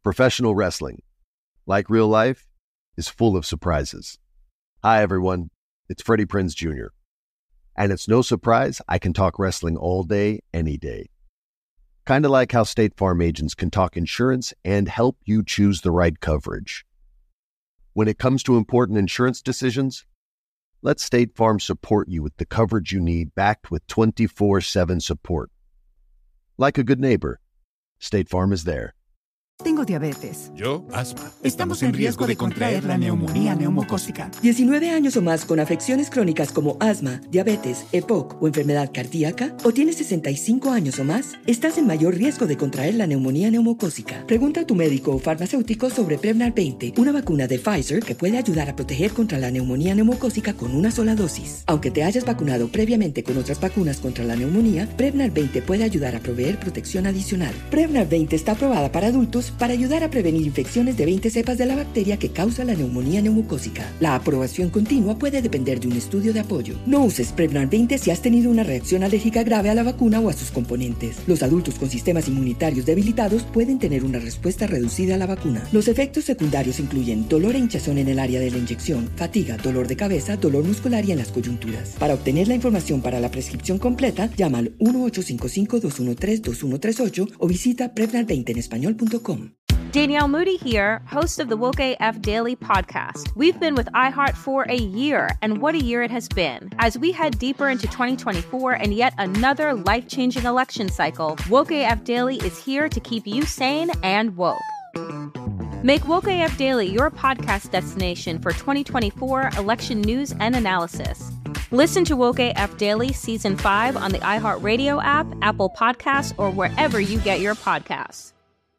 Professional wrestling, like real life, is full of surprises. Hi, everyone. It's Freddie Prinze Jr. And it's no surprise I can talk wrestling all day, any day. Kind of like how State Farm agents can talk insurance and help you choose the right coverage. When it comes to important insurance decisions, let State Farm support you with the coverage you need, backed with 24/7 support. Like a good neighbor, State Farm is there. Tengo diabetes. Yo, asma. Estamos en riesgo de contraer la neumonía neumocócica. 19 años o más con afecciones crónicas como asma, diabetes, EPOC o enfermedad cardíaca, o tienes 65 años o más, estás en mayor riesgo de contraer la neumonía neumocócica. Pregunta a tu médico o farmacéutico sobre Prevnar 20, una vacuna de Pfizer que puede ayudar a proteger contra la neumonía neumocócica con una sola dosis. Aunque te hayas vacunado previamente con otras vacunas contra la neumonía, Prevnar 20 puede ayudar a proveer protección adicional. Prevnar 20 está aprobada para adultos para ayudar a prevenir infecciones de 20 cepas de la bacteria que causa la neumonía neumocócica. La aprobación continua puede depender de un estudio de apoyo. No uses Prevnar 20 si has tenido una reacción alérgica grave a la vacuna o a sus componentes. Los adultos con sistemas inmunitarios debilitados pueden tener una respuesta reducida a la vacuna. Los efectos secundarios incluyen dolor e hinchazón en el área de la inyección, fatiga, dolor de cabeza, dolor muscular y en las coyunturas. Para obtener la información para la prescripción completa, llama al 1-855-213-2138 o visita Prevnar20enespañol.com. Danielle Moody here, host of the Woke AF Daily podcast. We've been with iHeart for a year, and what a year it has been. As we head deeper into 2024 and yet another life-changing election cycle, Woke AF Daily is here to keep you sane and woke. Make Woke AF Daily your podcast destination for 2024 election news and analysis. Listen to Woke AF Daily Season 5 on the iHeartRadio app, Apple Podcasts, or wherever you get your podcasts.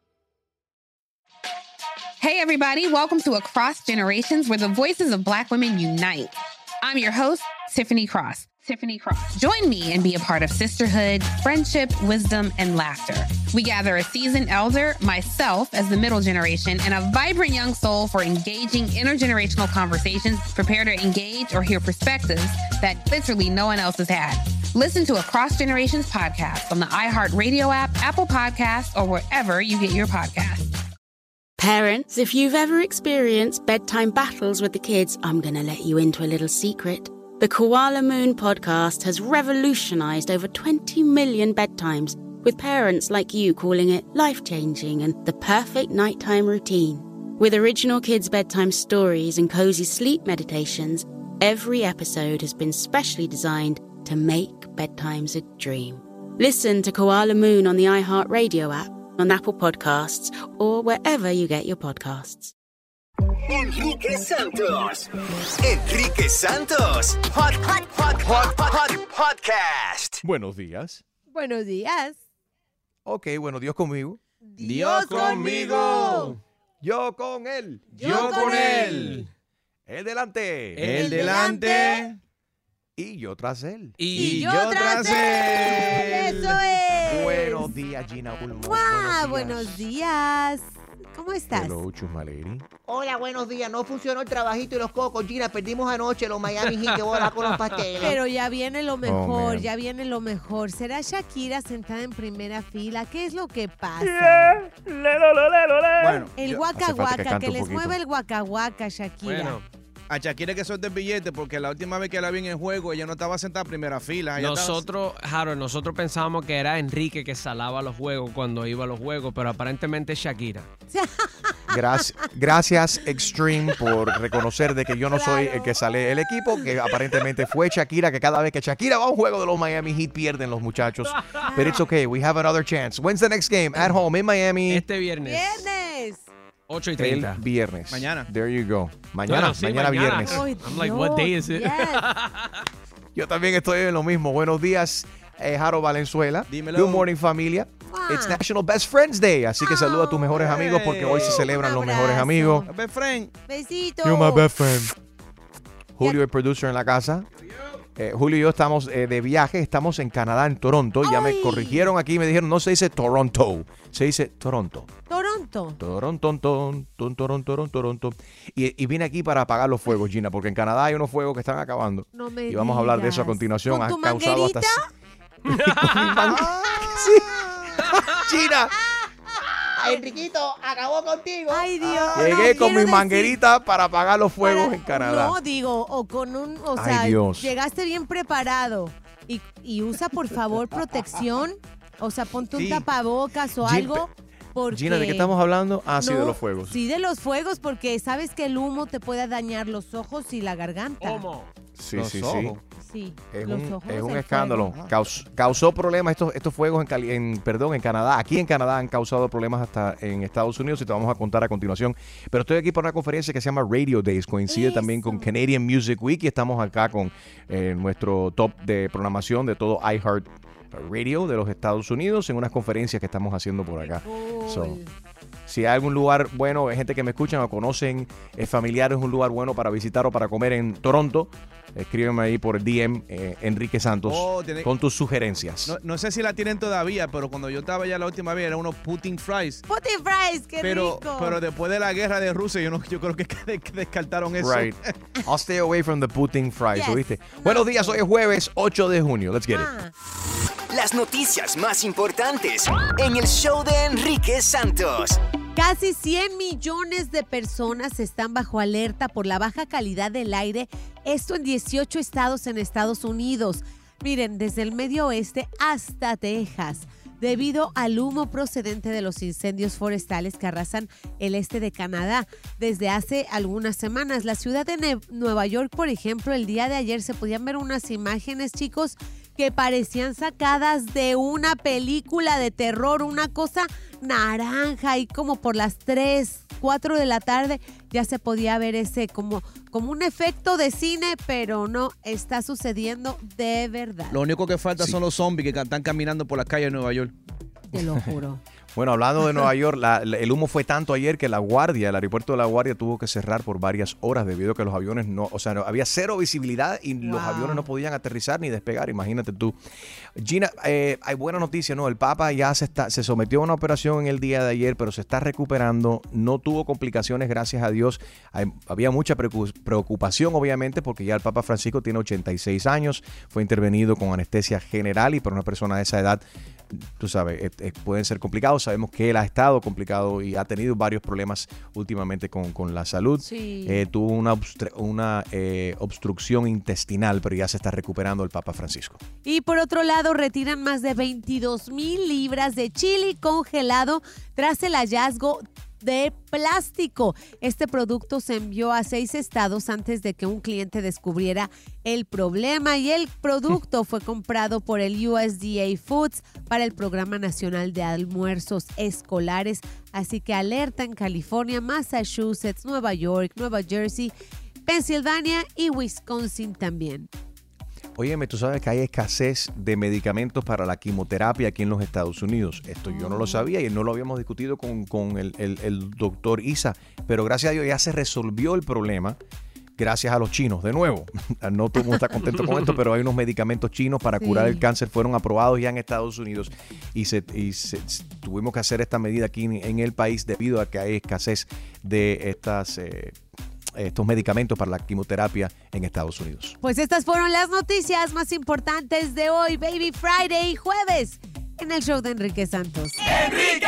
Hey, everybody. Welcome to Across Generations, where the voices of Black women unite. I'm your host, Tiffany Cross. Join me and be a part of sisterhood, friendship, wisdom, and laughter. We gather a seasoned elder, myself as the middle generation, and a vibrant young soul for engaging intergenerational conversations, prepare to engage or hear perspectives that literally no one else has had. Listen to Across Generations podcast on the iHeartRadio app, Apple Podcasts, or wherever you get your podcasts. Parents, if you've ever experienced bedtime battles with the kids, I'm going to let you into a little secret. The Koala Moon podcast has revolutionized over 20 million bedtimes, with parents like you calling it life-changing and the perfect nighttime routine. With original kids' bedtime stories and cozy sleep meditations, every episode has been specially designed to make bedtimes a dream. Listen to Koala Moon on the iHeartRadio app, on Apple Podcasts, or wherever you get your podcasts. Enrique Santos. Podcast. Buenos días. Buenos días. Ok, bueno, Dios conmigo. Dios conmigo. Yo con él. Yo con él. Él delante. Él delante. Y yo tras él. Y yo tras él. Eso es. Buenos días, Gina Ulmo. ¡Guau! Buenos días. ¿Cómo estás? Hello, Chusmaleri. Hola, buenos días. No funcionó el trabajito y los cocos, Gina. Perdimos anoche los Miami Heat que volan con los pasteles. Pero ya viene lo mejor, man. ya viene lo mejor. ¿Será Shakira sentada en primera fila? ¿Qué es lo que pasa? Bueno, El hace falta guaca que guaca, cante que un les poquito. mueva el guaca guaca, Shakira. bueno, a Shakira que suelte el billete porque la última vez que la vi en el juego ella no estaba sentada en primera fila. Nosotros pensábamos que era Enrique que salaba los juegos cuando iba a los juegos, pero aparentemente es Shakira. Gracias, Extreme, por reconocer de que yo no soy el que sale el equipo, que aparentemente fue Shakira, que cada vez que Shakira va a un juego de los Miami Heat pierden los muchachos. But it's okay, we have another chance. When's the next game? At home in Miami. Este viernes. ¡Viernes! 8:30. El viernes. Mañana. There you go. Mañana viernes. Ay, I'm like, what day is it? Yes. Yo también estoy en lo mismo. Buenos días, Jaro Valenzuela. Dímelo. Good morning, familia. Wow. It's National Best Friends Day, así que saluda a tus mejores amigos porque hoy se celebran Un los mejores abrazo. amigos. Best friend. Besito. You're my best friend. Julio, el producer en la casa. Julio y yo estamos de viaje, estamos en Canadá, en Toronto. Ya me corrigieron aquí, me dijeron, no se dice Toronto, se dice Toronto. Toronto. Y vine aquí para apagar los fuegos, Gina, porque en Canadá hay unos fuegos que están acabando. No me y vamos a hablar de eso a digas. continuación. ¿Con Ha tu causado manguerita? hasta... Sí. Gina. Enriquito, acabó contigo. Ay, Dios. Llegué no, con quiero mi decir- manguerita para apagar los fuegos en Canadá. No, digo, o con un, o Ay, sea, Dios. llegaste bien preparado y usa por favor protección, o sea, ponte un Sí. tapabocas o Gin- algo. Porque Gina, ¿de qué estamos hablando? Ah, sí, de No, los fuegos. Sí, de los fuegos, porque sabes que el humo te puede dañar los ojos y la garganta. Sí, Los sí, sí. ojos. Sí, Es los un, ojos, es un el escándalo. fuego. Causó problemas estos fuegos en Canadá. Aquí en Canadá han causado problemas hasta en Estados Unidos y te vamos a contar a continuación. Pero estoy aquí para una conferencia que se llama Radio Days. Coincide también con Canadian Music Week y estamos acá con nuestro top de programación de todo iHeart Radio de los Estados Unidos en unas conferencias que estamos haciendo por acá. So, si hay algún lugar bueno, hay gente que me escuchan o conocen, familiares, un lugar bueno para visitar o para comer en Toronto, escríbeme ahí por el DM, Enrique Santos, con tus sugerencias. No sé si la tienen todavía, pero cuando yo estaba allá la última vez, era unos Putin Fries. Putin Fries, qué rico. Pero después de la guerra de Rusia, yo creo que descartaron eso. Right. I'll stay away from the Putin fries, Yes. ¿oíste? Buenos días, hoy es jueves 8 de junio. Let's get it. Las noticias más importantes en el show de Enrique Santos. Casi 100 millones de personas están bajo alerta por la baja calidad del aire, esto en 18 estados en Estados Unidos. Miren, desde el medio oeste hasta Texas, debido al humo procedente de los incendios forestales que arrasan el este de Canadá. Desde hace algunas semanas, la ciudad de Nueva York, por ejemplo, el día de ayer se podían ver unas imágenes, chicos, que parecían sacadas de una película de terror, una cosa naranja, y como por las 3, 4 de la tarde ya se podía ver ese como un efecto de cine, pero no está sucediendo de verdad. Lo único que falta son los zombies que están caminando por las calles de Nueva York. Te lo juro. Bueno, hablando de Nueva York, el humo fue tanto ayer que el aeropuerto de La Guardia tuvo que cerrar por varias horas debido a que los aviones había cero visibilidad y los aviones no podían aterrizar ni despegar, imagínate tú. Gina, hay buena noticia, ¿no? El Papa ya se sometió a una operación en el día de ayer, pero se está recuperando, no tuvo complicaciones, gracias a Dios. Había mucha preocupación, obviamente, porque ya el Papa Francisco tiene 86 años, fue intervenido con anestesia general y para una persona de esa edad, tú sabes, pueden ser complicados. Sabemos que él ha estado complicado y ha tenido varios problemas últimamente con la salud. Sí. Tuvo una obstrucción intestinal, pero ya se está recuperando el Papa Francisco. Y por otro lado, retiran más de 22,000 libras de chili congelado tras el hallazgo de plástico. Este producto se envió a 6 estados antes de que un cliente descubriera el problema y el producto fue comprado por el USDA Foods para el Programa Nacional de Almuerzos Escolares. Así que alerta en California, Massachusetts, Nueva York, Nueva Jersey, Pensilvania y Wisconsin también. Óyeme, tú sabes que hay escasez de medicamentos para la quimioterapia aquí en los Estados Unidos. Esto yo no lo sabía y no lo habíamos discutido con el doctor Isa, pero gracias a Dios ya se resolvió el problema gracias a los chinos. De nuevo, no todo el mundo está contento con esto, pero hay unos medicamentos chinos para curar el cáncer, fueron aprobados ya en Estados Unidos y tuvimos que hacer esta medida aquí en el país debido a que hay escasez de estos medicamentos para la quimioterapia en Estados Unidos. Pues estas fueron las noticias más importantes de hoy, Baby Friday, jueves, en el show de Enrique Santos. ¡Enrique!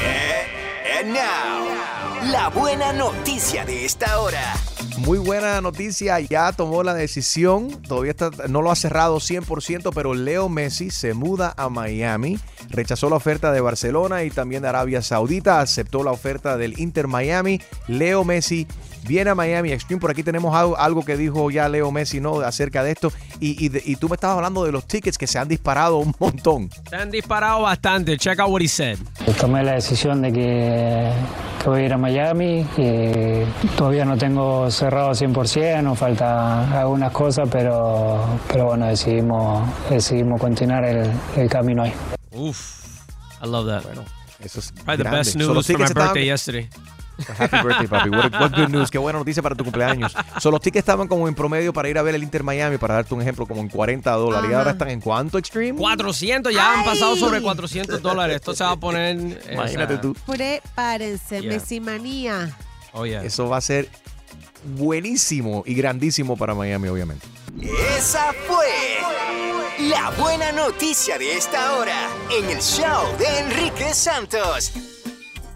And now, la buena noticia de esta hora. Muy buena noticia, ya tomó la decisión, todavía no lo ha cerrado 100%, pero Leo Messi se muda a Miami, rechazó la oferta de Barcelona y también de Arabia Saudita, aceptó la oferta del Inter Miami. Leo Messi viene a Miami Extreme. Por aquí tenemos algo que dijo ya Leo Messi, ¿no?, acerca de esto. Y tú me estabas hablando de los tickets que se han disparado un montón. Se han disparado bastante. Check out what he said. Tomé la decisión de que voy a ir a Miami. Todavía no tengo cerrado 100%, nos falta algunas cosas, pero bueno, decidimos continuar el camino ahí. Uf, I love that. Bueno, eso es probably the grande. best news from my birthday yesterday. Happy birthday, papi. What good news. Qué buena noticia para tu cumpleaños. Los tickets estaban como en promedio para ir a ver el Inter Miami, para darte un ejemplo, como en $40. ¿Y ahora están en cuánto, Extreme? 400, ya han pasado sobre $400. Esto se va a poner... Imagínate tú. Prepárense, Yeah. Messi manía. Oh, yeah. Eso va a ser buenísimo y grandísimo para Miami, obviamente. Esa fue la buena noticia de esta hora en el show de Enrique Santos.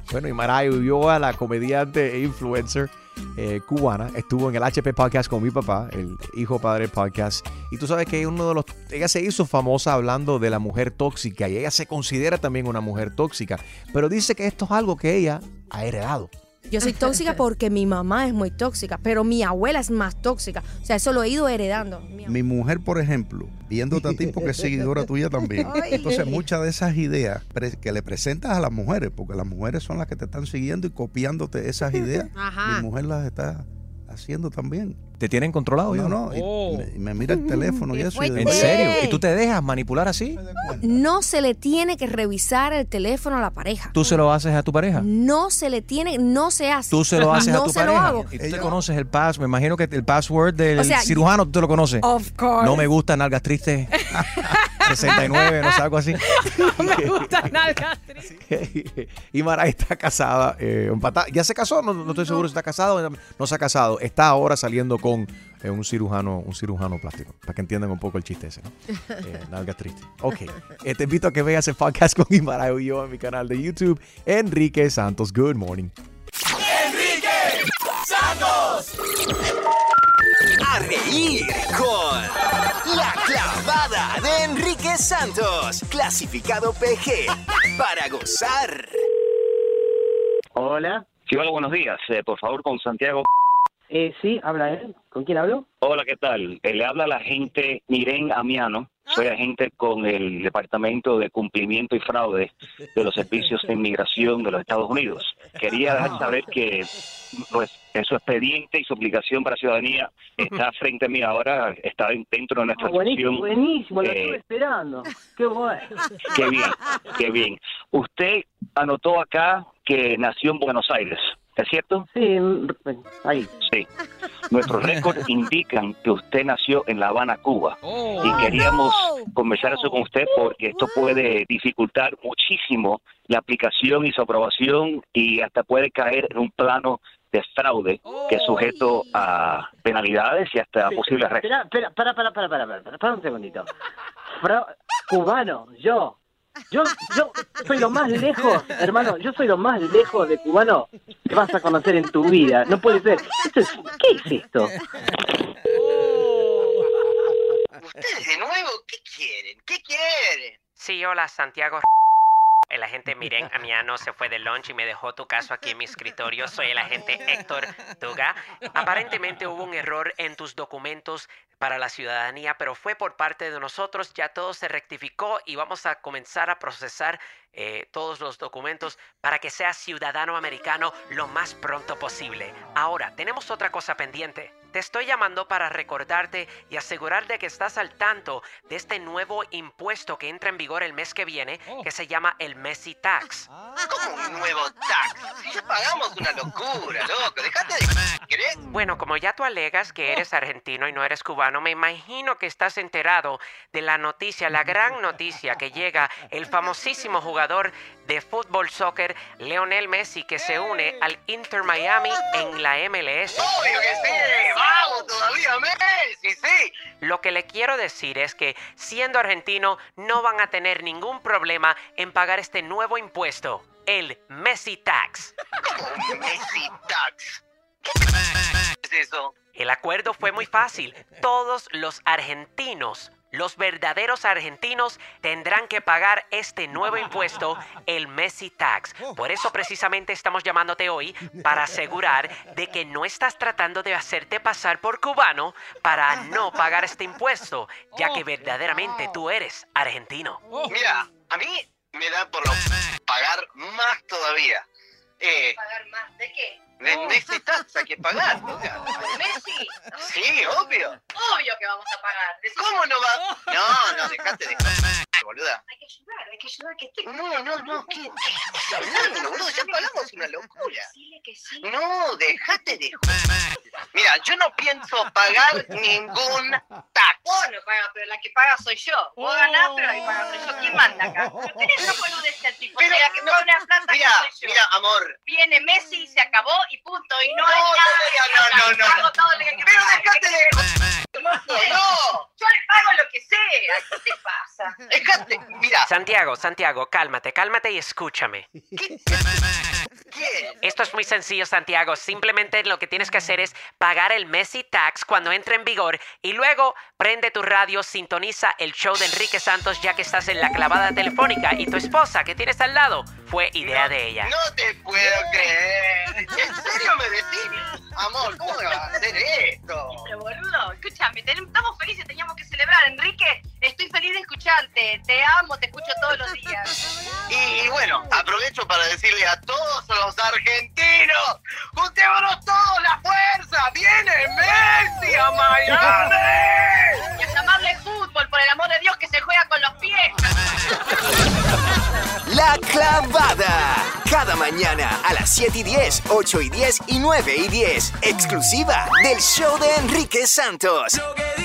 Bueno, y Marayo vio a la comediante e influencer cubana. Estuvo en el HP Podcast con mi papá, el hijo padre podcast. Y tú sabes que ella se hizo famosa hablando de la mujer tóxica y ella se considera también una mujer tóxica. Pero dice que esto es algo que ella ha heredado. Yo soy tóxica porque mi mamá es muy tóxica, pero mi abuela es más tóxica. O sea, eso lo he ido heredando. Mi mujer, por ejemplo, viéndote a ti porque es seguidora tuya también. Entonces, muchas de esas ideas que le presentas a las mujeres, porque las mujeres son las que te están siguiendo y copiándote esas ideas, mi mujer las está haciendo también. ¿Te tienen controlado? No. Y me mira el teléfono y eso. ¿En serio? ¿Y tú te dejas manipular así? No se le tiene que revisar el teléfono a la pareja. ¿Tú se lo haces a tu pareja? No se le tiene, no se hace. ¿Tú se lo haces a tu pareja? No se lo hago. ¿Y tú te conoces el password? Me imagino que el password del cirujano tú te lo conoces. Of course. No me gustan nalgas tristes. 69, no sé, algo así. No me gustan nalgas tristes. Y Mara está casada. ¿Ya se casó? No estoy seguro si está casado o no se ha casado. Está ahora saliendo con un cirujano plástico. Para que entiendan un poco el chiste ese, ¿no? Nalgas tristes. Ok. Te invito a que veas el podcast con Imara y yo en mi canal de YouTube. Enrique Santos. Good morning. ¡Enrique Santos! A reír con La Clavada de Enrique Santos. Clasificado PG. Para gozar. Hola. Sí, hola, buenos días. Por favor, con Santiago. Sí, habla él. ¿Con quién hablo? Hola, ¿qué tal? Le habla la agente Miren Amiano. Soy agente con el Departamento de Cumplimiento y Fraude de los Servicios de Inmigración de los Estados Unidos. Quería dejar saber que pues, su expediente y su aplicación para ciudadanía está frente a mí ahora, está dentro de nuestra sección. Buenísimo, lo estuve esperando. Qué bueno. Qué bien. Usted anotó acá que nació en Buenos Aires. ¿Es cierto? Sí, ahí. Sí. Nuestros récords indican que usted nació en La Habana, Cuba. Y queríamos conversar eso con usted porque esto puede dificultar muchísimo la aplicación y su aprobación y hasta puede caer en un plano de fraude que es sujeto a penalidades y hasta posibles arrestos. Espera un segundito. Cubano, yo soy lo más lejos, hermano, yo soy lo más lejos de cubano que vas a conocer en tu vida. No puede ser. ¿Qué es esto? ¿Ustedes de nuevo? ¿Qué quieren? ¿Qué quieren? Sí, hola, Santiago. El agente Miren Amiano se fue de lunch y me dejó tu caso aquí en mi escritorio. Soy el agente Héctor Tuga. Aparentemente hubo un error en tus documentos para la ciudadanía, pero fue por parte de nosotros. Ya todo se rectificó y vamos a comenzar a procesar todos los documentos para que seas ciudadano americano lo más pronto posible. Ahora, tenemos otra cosa pendiente. Te estoy llamando para recordarte y asegurar de que estás al tanto de este nuevo impuesto que entra en vigor el mes que viene, que se llama el Messi Tax. ¿Cómo un nuevo tax? Si ya pagamos una locura, loco. Dejate de... ¿Querés? Bueno, como ya tú alegas que eres argentino y no eres cubano, me imagino que estás enterado de la noticia, la gran noticia que llega el famosísimo jugador de fútbol soccer Lionel Messi, que se une al Inter Miami en la MLS. ¡Obvio que sí! ¡Vamos todavía, Messi! ¡Sí! Lo que le quiero decir es que, siendo argentino, no van a tener ningún problema en pagar este nuevo impuesto, el Messi Tax. ¿Cómo Messi Tax? ¿Qué es eso? El acuerdo fue muy fácil. Todos los argentinos, los verdaderos argentinos, tendrán que pagar este nuevo impuesto, el Messi Tax. Por eso precisamente estamos llamándote hoy para asegurar de que no estás tratando de hacerte pasar por cubano para no pagar este impuesto, ya que verdaderamente tú eres argentino. Mira, a mí me da por pagar más todavía. ¿Pagar más de qué? De Messi Tax hay que pagar. ¿Messi? Sí, obvio. Obvio que vamos a pagar. ¿Cómo no va? No, dejate de boluda. Hay que ayudar, que esté... No, ¿qué estás hablando, boludo? Ya pagamos una locura. Decirle que sí. No, dejate de... Mira, yo no pienso pagar ningún tax. Vos no pagas, pero la que paga soy yo. Vos ganás, pero la que paga soy yo. ¿Quién manda acá? No tenés no boludeces el tipo. Pero la que pone la plata mira, que soy yo. Mira, amor. Viene Messi y se acabó y punto. Y no hay nada. No. Pago todo lo que Pero dejate de... No. Yo le pago lo que sea. ¿Qué te pasa? Dejate, mira. Santiago, cálmate y escúchame. ¿Qué? Esto es muy sencillo, Santiago. Simplemente lo que tienes que hacer es pagar el Messi Tax cuando entre en vigor y luego prende tu radio, sintoniza el show de Enrique Santos ya que estás en la clavada telefónica y tu esposa que tienes al lado fue idea de ella. No te puedo creer. ¿En serio me decís? Amor, ¿cómo me vas a hacer esto? Pero boludo, escúchame, estamos felices, teníamos que celebrar. Enrique, estoy feliz de escucharte. Te amo, te escucho todos los días. Y bueno, aprovecho para decirle a todos los argentinos, juntémonos todos la fuerza. ¡Viene Messi a Miami! Y a llamarle fútbol, por el amor de Dios, que se juega con los pies. La Clavada. Cada mañana a las 7:10, 8:10 y 9:10. Exclusiva del show de Enrique Santos.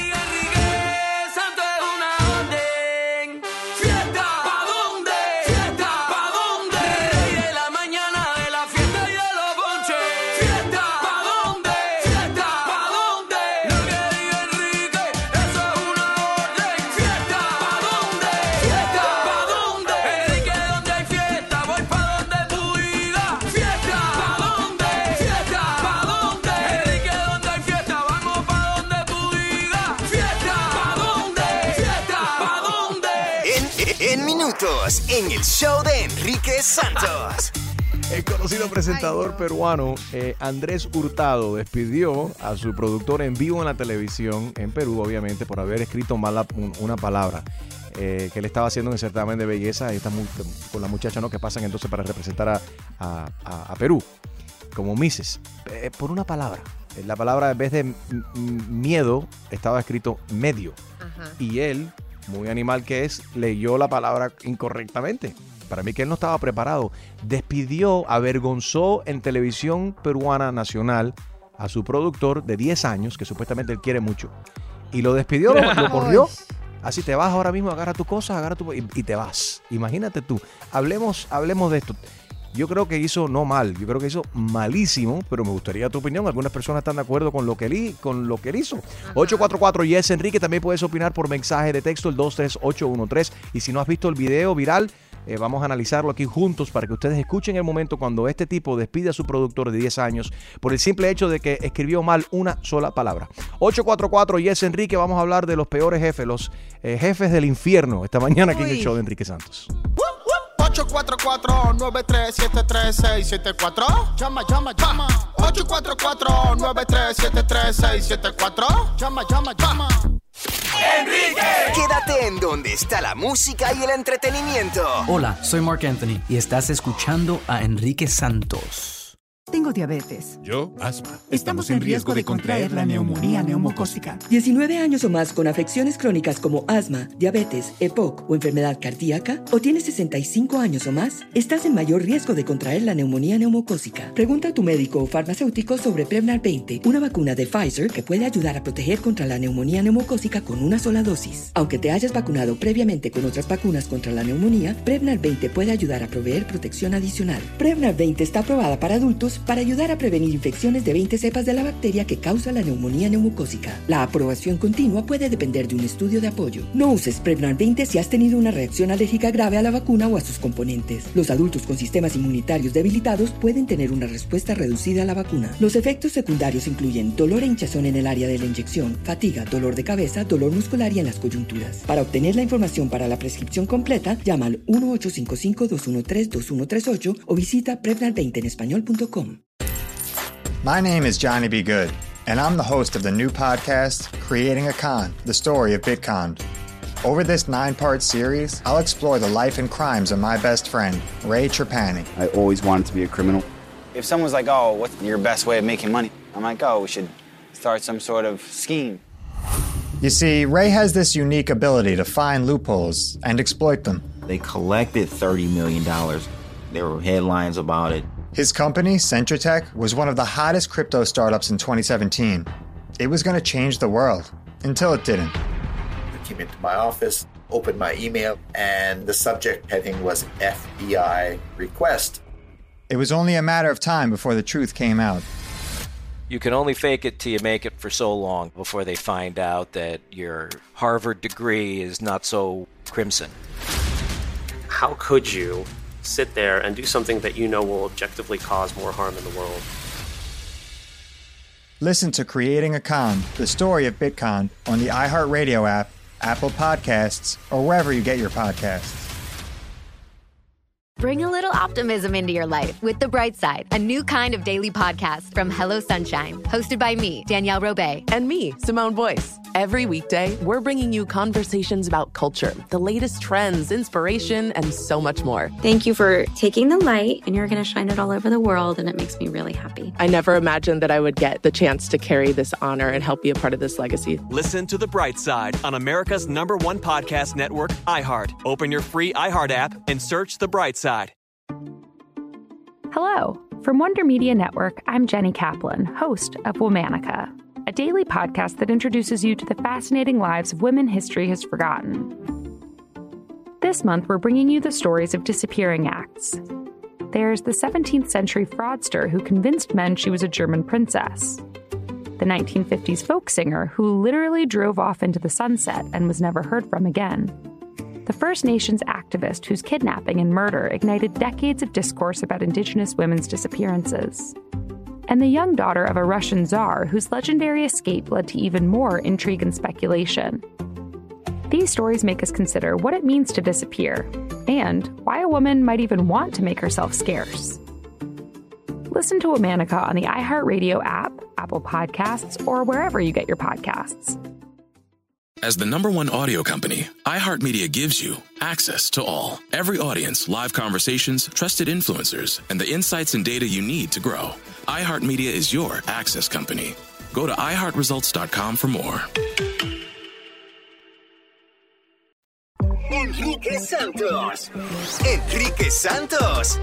En el show de Enrique Santos. El conocido presentador peruano Andrés Hurtado despidió a su productor en vivo en la televisión en Perú, obviamente, por haber escrito mal una palabra que él estaba haciendo en el certamen de belleza con las muchachas, ¿no?, que pasan entonces para representar a Perú como Misses, por una palabra. La palabra, en vez de miedo, estaba escrito medio. Ajá. Y él, muy animal que es, leyó la palabra incorrectamente. Para mí que él no estaba preparado. Despidió, avergonzó en televisión peruana nacional a su productor de 10 años, que supuestamente él quiere mucho. Y lo despidió, lo corrió. Así te vas ahora mismo, agarra tus cosas, y te vas. Imagínate tú. Hablemos de esto. Yo creo que hizo no mal, yo creo que hizo malísimo, pero me gustaría tu opinión. Algunas personas están de acuerdo con lo que él hizo. Ajá. 844 Yes Enrique, también puedes opinar por mensaje de texto, el 23813. Y si no has visto el video viral, vamos a analizarlo aquí juntos para que ustedes escuchen el momento cuando este tipo despide a su productor de 10 años por el simple hecho de que escribió mal una sola palabra. 844 Yes Enrique, vamos a hablar de los peores jefes, los jefes del infierno, esta mañana aquí en el show de Enrique Santos. 844-937-3674. Llama. 844-937-3674. Llama. ¡Enrique! Quédate en donde está la música y el entretenimiento. Hola, soy Mark Anthony y estás escuchando a Enrique Santos. Tengo diabetes. Yo, asma. Estamos en riesgo de contraer la neumonía neumocócica. 19 años o más con afecciones crónicas como asma, diabetes, EPOC o enfermedad cardíaca, o tienes 65 años o más, estás en mayor riesgo de contraer la neumonía neumocócica. Pregunta a tu médico o farmacéutico sobre Prevnar 20, una vacuna de Pfizer que puede ayudar a proteger contra la neumonía neumocócica con una sola dosis. Aunque te hayas vacunado previamente con otras vacunas contra la neumonía, Prevnar 20 puede ayudar a proveer protección adicional. Prevnar 20 está aprobada para adultos para ayudar a prevenir infecciones de 20 cepas de la bacteria que causa la neumonía neumocócica. La aprobación continua puede depender de un estudio de apoyo. No uses Prevnar 20 si has tenido una reacción alérgica grave a la vacuna o a sus componentes. Los adultos con sistemas inmunitarios debilitados pueden tener una respuesta reducida a la vacuna. Los efectos secundarios incluyen dolor e hinchazón en el área de la inyección, fatiga, dolor de cabeza, dolor muscular y en las coyunturas. Para obtener la información para la prescripción completa, llama al 1-855-213-2138 o visita Prevnar20enespañol.com. My name is Johnny B. Good, and I'm the host of the new podcast, Creating a Con, the story of Bitcon. Over this 9-part series, I'll explore the life and crimes of my best friend, Ray Trapani. I always wanted to be a criminal. If someone's like, oh, what's your best way of making money? I'm like, oh, we should start some sort of scheme. You see, Ray has this unique ability to find loopholes and exploit them. They collected $30 million. There were headlines about it. His company, Centratech, was one of the hottest crypto startups in 2017. It was going to change the world, until it didn't. I came into my office, opened my email, and the subject heading was FBI request. It was only a matter of time before the truth came out. You can only fake it till you make it for so long before they find out that your Harvard degree is not so crimson. How could you sit there and do something that you know will objectively cause more harm in the world? Listen to Creating a Con, the story of Bitcon, on the iHeartRadio app, Apple Podcasts, or wherever you get your podcasts. Bring a little optimism into your life with The Bright Side, a new kind of daily podcast from Hello Sunshine, hosted by me, Danielle Robay. And me, Simone Boyce. Every weekday, we're bringing you conversations about culture, the latest trends, inspiration, and so much more. Thank you for taking the light, and you're going to shine it all over the world, and it makes me really happy. I never imagined that I would get the chance to carry this honor and help be a part of this legacy. Listen to The Bright Side on America's #1 podcast network, iHeart. Open your free iHeart app and search The Bright Side. Hello. From Wonder Media Network, I'm Jenny Kaplan, host of Womanica, a daily podcast that introduces you to the fascinating lives of women history has forgotten. This month, we're bringing you the stories of disappearing acts. There's the 17th century fraudster who convinced men she was a German princess, the 1950s folk singer who literally drove off into the sunset and was never heard from again, the First Nations activist whose kidnapping and murder ignited decades of discourse about Indigenous women's disappearances, and the young daughter of a Russian czar whose legendary escape led to even more intrigue and speculation. These stories make us consider what it means to disappear, and why a woman might even want to make herself scarce. Listen to Womanica on the iHeartRadio app, Apple Podcasts, or wherever you get your podcasts. As the #1 audio company, iHeartMedia gives you access to all. Every audience, live conversations, trusted influencers, and the insights and data you need to grow. iHeartMedia is your access company. Go to iHeartResults.com for more. Enrique Santos. Enrique Santos.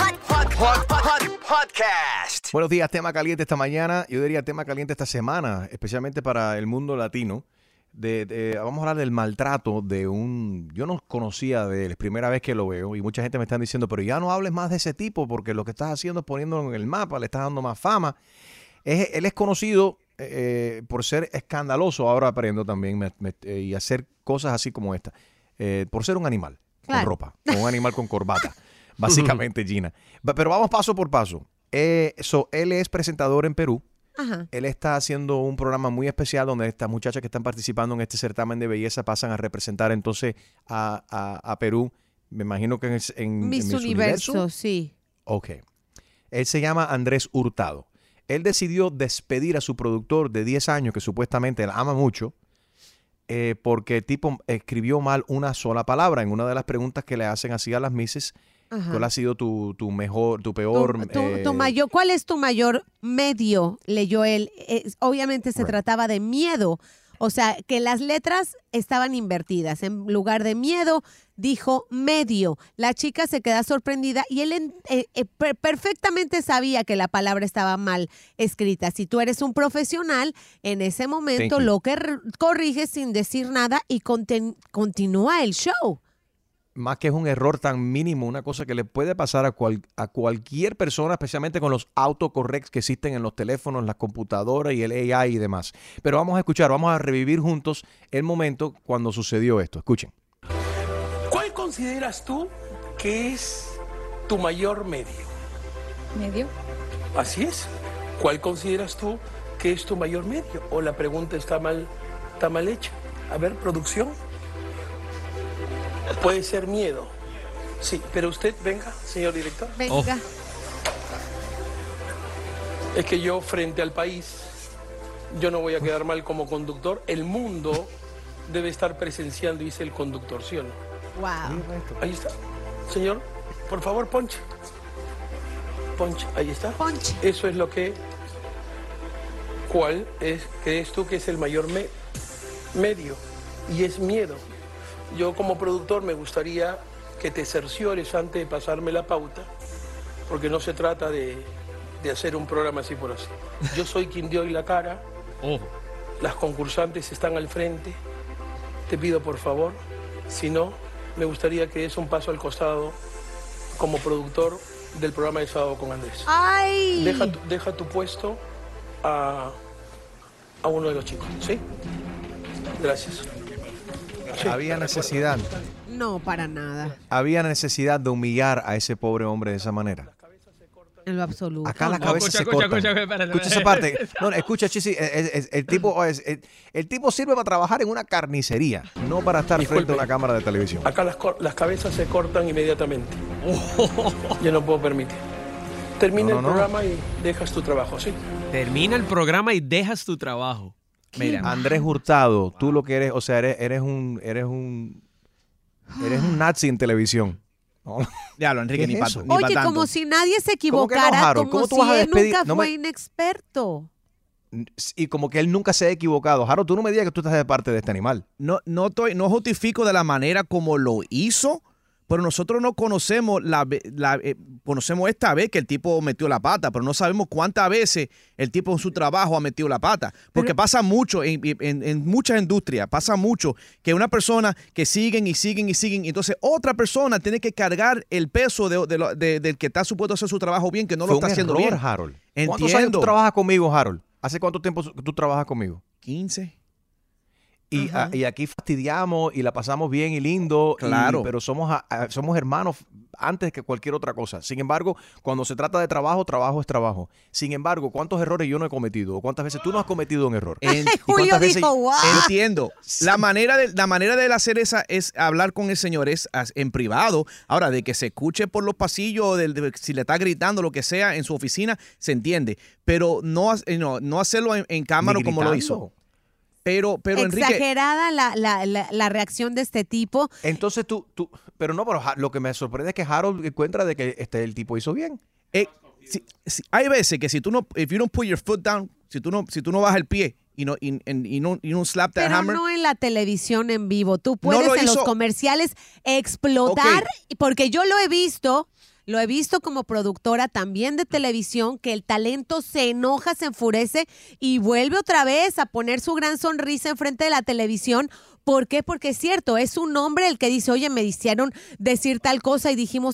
Podcast. Buenos días, tema caliente esta mañana. Yo diría tema caliente esta semana, especialmente para el mundo latino. Vamos a hablar del maltrato de yo no conocía de él, es primera vez que lo veo y mucha gente me está diciendo, pero ya no hables más de ese tipo porque lo que estás haciendo es poniéndolo en el mapa, le estás dando más fama. Él es conocido por ser escandaloso, ahora aprendo también y hacer cosas así como esta, por ser un animal con ropa, un animal con corbata, básicamente, Gina. Pero vamos paso por paso. Él es presentador en Perú. Ajá. Él está haciendo un programa muy especial donde estas muchachas que están participando en este certamen de belleza pasan a representar entonces a Perú. Me imagino que en Miss Universo, sí. Ok. Él se llama Andrés Hurtado. Él decidió despedir a su productor de 10 años, que supuestamente él ama mucho, porque el tipo escribió mal una sola palabra en una de las preguntas que le hacen así a las misses. Ajá. ¿Cuál ha sido tu peor? Tu mayor, ¿cuál es tu mayor medio? Leyó él. Obviamente se trataba de miedo. O sea, que las letras estaban invertidas. En lugar de miedo, dijo medio. La chica se queda sorprendida y él perfectamente sabía que la palabra estaba mal escrita. Si tú eres un profesional, en ese momento lo que corriges sin decir nada y continúa el show. Más que es un error tan mínimo, una cosa que le puede pasar a cualquier persona, especialmente con los autocorrects que existen en los teléfonos, las computadoras y el AI y demás. Pero vamos a escuchar, vamos a revivir juntos el momento cuando sucedió esto. Escuchen. ¿Cuál consideras tú que es tu mayor medio? ¿Medio? Así es. ¿Cuál consideras tú que es tu mayor medio? ¿O la pregunta está mal hecha? A ver, producción. Puede ser miedo. Sí, pero usted, venga, señor director. Venga. Es que yo, frente al país, yo no voy a quedar mal como conductor. El mundo debe estar presenciando y es el conductor, ¿sí o no? Wow. Ahí está. Señor, por favor, ponche. Ponche, ahí está. Ponche. Eso es lo que... ¿Cuál crees tú que es el mayor medio? Y es miedo. Yo como productor me gustaría que te cerciores antes de pasarme la pauta, porque no se trata de hacer un programa así por así. Yo soy quien dio hoy la cara, las concursantes están al frente, te pido por favor, si no, me gustaría que des un paso al costado como productor del programa de Sábado con Andrés. ¡Ay! Deja tu puesto a uno de los chicos, ¿sí? Gracias. Había necesidad. No, para nada. Había necesidad de humillar a ese pobre hombre de esa manera. En lo absoluto. Acá las cabezas se cortan. Escucha esa parte. No, escucha, Chisi, el tipo sirve para trabajar en una carnicería, no para estar frente a una cámara de televisión. Acá las cabezas se cortan inmediatamente. Yo no puedo permitir. Termina el programa y dejas tu trabajo, ¿sí? Termina el programa y dejas tu trabajo. Mira, Andrés Hurtado, tú lo que eres, o sea, eres un nazi en televisión. Ya lo Enrique, ni para tanto. Oye, como si nadie se equivocara, como si él nunca fue inexperto. Y como que él nunca se ha equivocado. Harold, tú no me digas que tú estás de parte de este animal. No justifico de la manera como lo hizo, pero nosotros no conocemos conocemos esta vez que el tipo metió la pata, pero no sabemos cuántas veces el tipo en su trabajo ha metido la pata. Porque pasa mucho en muchas industrias, pasa mucho que una persona que siguen, entonces otra persona tiene que cargar el peso del que está supuesto a hacer su trabajo bien, que no lo está haciendo bien. Harold. ¿Cuántos años tú trabajas conmigo, Harold? ¿Hace cuánto tiempo tú trabajas conmigo? 15. Y aquí fastidiamos y la pasamos bien y lindo, claro. Pero somos hermanos antes que cualquier otra cosa. Sin embargo, cuando se trata de trabajo, trabajo es trabajo. Sin embargo, ¿cuántos errores yo no he cometido? ¿O cuántas veces tú no has cometido un error? Julio dijo, wow. Entiendo. La manera de él hacer esa es hablar con el señor en privado. Ahora, de que se escuche por los pasillos, si le está gritando, lo que sea, en su oficina, se entiende. Pero no hacerlo en cámara como lo hizo. Pero Enrique, exagerada la reacción de este tipo. Entonces pero lo que me sorprende es que Harold encuentra de que el tipo hizo bien. Hay veces que si tú no, if you don't put your foot down, si tú no bajas el pie y no slap that hammer. Pero no en la televisión en vivo. Tú puedes en los comerciales explotar, porque yo lo he visto como productora también de televisión, que el talento se enoja, se enfurece y vuelve otra vez a poner su gran sonrisa enfrente de la televisión. ¿Por qué? Porque es cierto, es un hombre el que dice, oye, me hicieron decir tal cosa y dijimos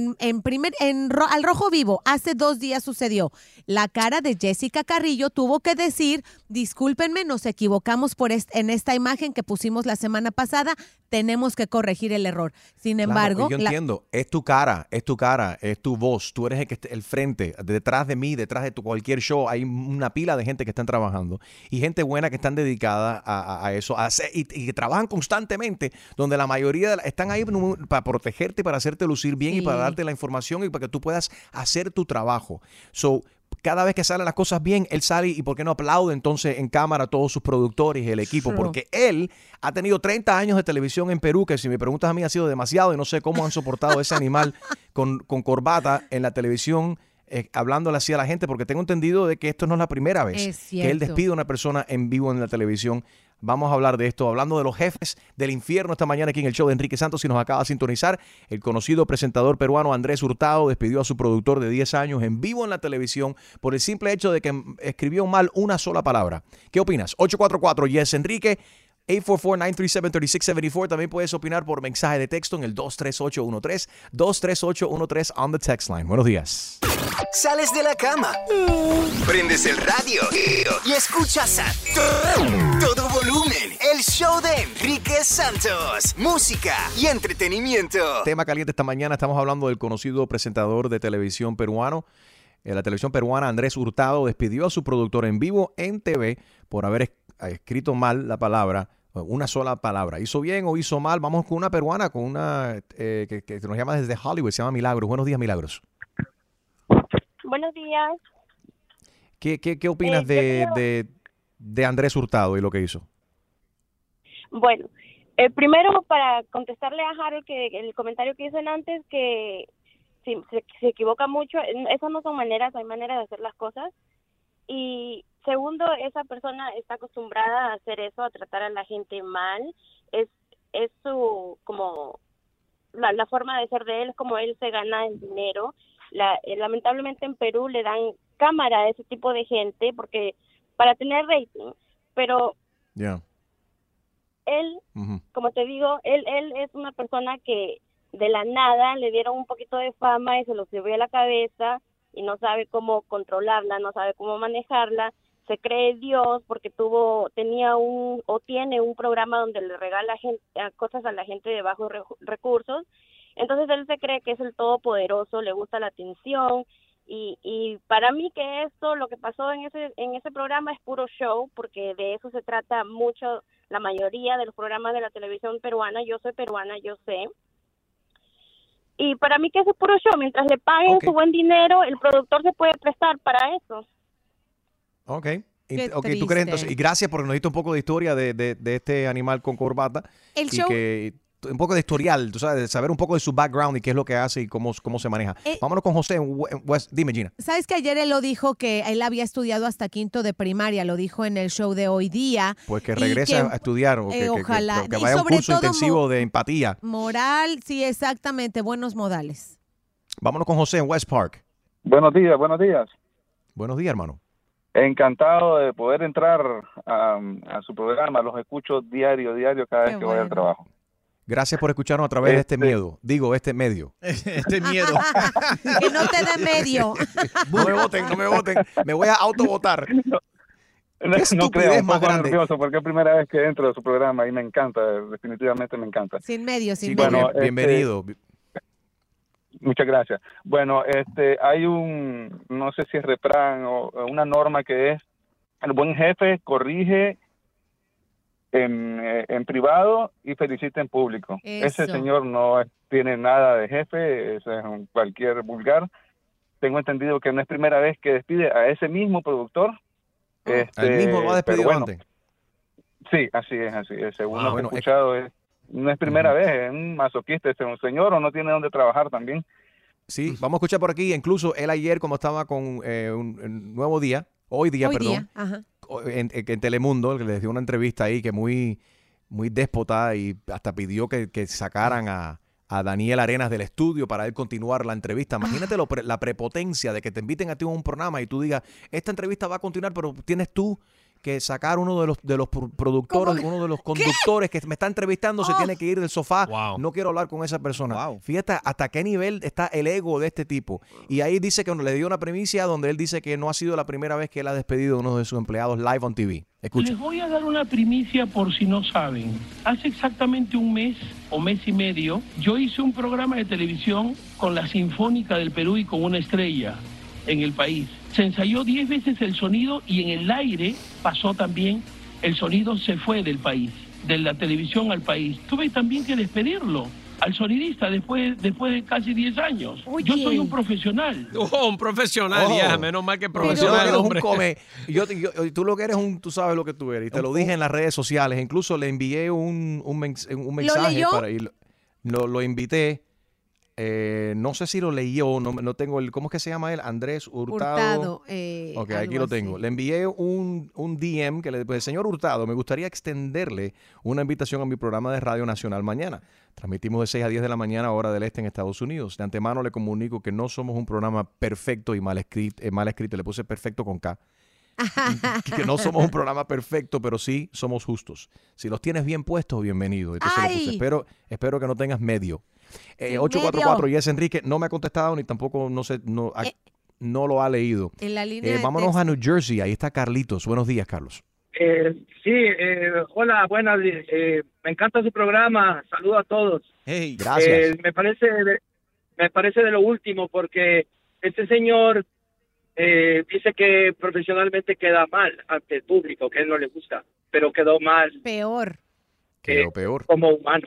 al rojo vivo, hace 2 días sucedió. La cara de Jessica Carrillo tuvo que decir, discúlpenme, nos equivocamos en esta imagen que pusimos la semana pasada, tenemos que corregir el error. Sin embargo... Yo entiendo, es tu cara, es tu voz, tú eres el frente, detrás de mí, detrás de cualquier show, hay una pila de gente que están trabajando y gente buena que están dedicada a eso, y que trabajan constantemente, donde la mayoría están ahí para protegerte, para hacerte lucir bien y para darte la información y para que tú puedas hacer tu trabajo. Cada vez que salen las cosas bien, él sale y ¿por qué no aplaude entonces en cámara a todos sus productores y el equipo? Sure. Porque él ha tenido 30 años de televisión en Perú, que si me preguntas a mí ha sido demasiado y no sé cómo han soportado ese animal con corbata en la televisión, hablándole así a la gente, porque tengo entendido de que esto no es la primera vez que él despide a una persona en vivo en la televisión. Vamos a hablar de esto, hablando de los jefes del infierno esta mañana aquí en el show de Enrique Santos. Si nos acaba de sintonizar, el conocido presentador peruano Andrés Hurtado despidió a su productor de 10 años en vivo en la televisión por el simple hecho de que escribió mal una sola palabra. ¿Qué opinas? 844 Yes Enrique, 844-937-3674. También puedes opinar por mensaje de texto en el 23813 on the text line. Buenos días. Sales de la cama, prendes el radio y escuchas a todo volumen. El show de Enrique Santos. Música y entretenimiento. Tema caliente esta mañana. Estamos hablando del conocido presentador de televisión peruano. La televisión peruana Andrés Hurtado despidió a su productor en vivo en TV por haber escrito mal la palabra, una sola palabra. ¿Hizo bien o hizo mal? Vamos con una peruana, con una que nos llama desde Hollywood, se llama Milagros. Buenos días, Milagros. Buenos días. ¿Qué opinas de Andrés Hurtado y lo que hizo? Bueno, primero para contestarle a Harold que el comentario que hizo antes, que si se equivoca mucho, esas no son maneras, hay maneras de hacer las cosas. Y segundo, esa persona está acostumbrada a hacer eso, a tratar a la gente mal. Es su, como, la forma de ser de él, es como él se gana el dinero. Lamentablemente en Perú le dan cámara a ese tipo de gente porque para tener rating, pero él, como te digo, él es una persona que de la nada le dieron un poquito de fama y se lo subió a la cabeza y no sabe cómo controlarla, no sabe cómo manejarla se cree Dios porque tiene un programa donde le regala cosas a la gente de bajos recursos. Entonces él se cree que es el todopoderoso, le gusta la atención y para mí que esto, lo que pasó en ese programa es puro show, porque de eso se trata mucho, la mayoría de los programas de la televisión peruana. Yo soy peruana, yo sé. Y para mí que eso es puro show, mientras le paguen su buen dinero, el productor se puede prestar para eso. Ok. ¿Tú crees entonces? Y gracias porque nos diste un poco de historia de este animal con corbata. El show... un poco de historial, tú sabes, de saber un poco de su background y qué es lo que hace y cómo se maneja. Vámonos con José. Dime, Gina. ¿Sabes que ayer él lo dijo que él había estudiado hasta quinto de primaria? Lo dijo en el show de Hoy Día. Pues que regrese a estudiar o ojalá. Que vaya a un curso intensivo de empatía. Moral, sí, exactamente. Buenos modales. Vámonos con José en West Park. Buenos días, buenos días. Buenos días, hermano. Encantado de poder entrar a su programa. Los escucho diario cada vez que voy al trabajo. Gracias por escucharnos a través de este medio. Este medio. Este miedo. Que no te dé medio. No me voten. Me voy a autovotar. No creo, un poco nervioso porque es primera vez que entro a su programa y me encanta, definitivamente me encanta. Sin medio. Bueno, bienvenido. Muchas gracias. Bueno, hay no sé si es refrán o una norma que es: el buen jefe corrige en privado y felicita en público. Ese señor no tiene nada de jefe, ese es cualquier vulgar. Tengo entendido que no es primera vez que despide a ese mismo productor. El mismo lo ha despedido antes. Sí, así es. Según lo que he escuchado, no es primera vez, es un masoquista, es un señor o no tiene dónde trabajar también. Sí, vamos a escuchar por aquí. Incluso él ayer, como estaba con un Nuevo Día, hoy día, ajá. En Telemundo, que les dio una entrevista ahí que muy déspota y hasta pidió que sacaran a Daniel Arenas del estudio para él continuar la entrevista. Imagínate la prepotencia de que te inviten a ti a un programa y tú digas, esta entrevista va a continuar, pero tienes tú que sacar uno de los productores, uno de los conductores que me está entrevistando, se tiene que ir del sofá. Wow. No quiero hablar con esa persona. Wow. Fíjate hasta qué nivel está el ego de este tipo. Y ahí dice que le dio una primicia donde él dice que no ha sido la primera vez que él ha despedido a uno de sus empleados live on TV. Escucha. Les voy a dar una primicia por si no saben. Hace exactamente un mes o mes y medio, yo hice un programa de televisión con la Sinfónica del Perú y con una estrella en el país. Se ensayó 10 veces el sonido y en el aire pasó también, el sonido se fue del país, de la televisión al país. Tuve también que despedirlo al sonidista después de casi 10 años. Oye. Yo soy un profesional. Un profesional, ya, menos mal que profesional. Tú lo que eres tú sabes lo que tú eres. Y te lo dije en las redes sociales. Incluso le envié un mensaje para ir. Lo invité. No sé si lo leyó, no tengo ¿cómo es que se llama él? Andrés Hurtado. Ok, aquí lo tengo. Le envié un DM que le pues, señor Hurtado, me gustaría extenderle una invitación a mi programa de Radio Nacional mañana. Transmitimos de 6 a 10 de la mañana, hora del este en Estados Unidos. De antemano le comunico que no somos un programa perfecto y mal escrito. Le puse perfecto con K. Que no somos un programa perfecto, pero sí somos justos. Si los tienes bien puestos, bienvenido. Entonces espero que no tengas medio. 844 Yes Enrique no me ha contestado ni tampoco no lo ha leído. En la línea vámonos a New Jersey, ahí está Carlitos. Buenos días, Carlos. Hola, buenas. Me encanta su programa. Saludos a todos. Hey, gracias. Me parece de lo último porque este señor dice que profesionalmente queda mal ante el público, que a él no le gusta, pero quedó mal. Quedó peor. Como humano.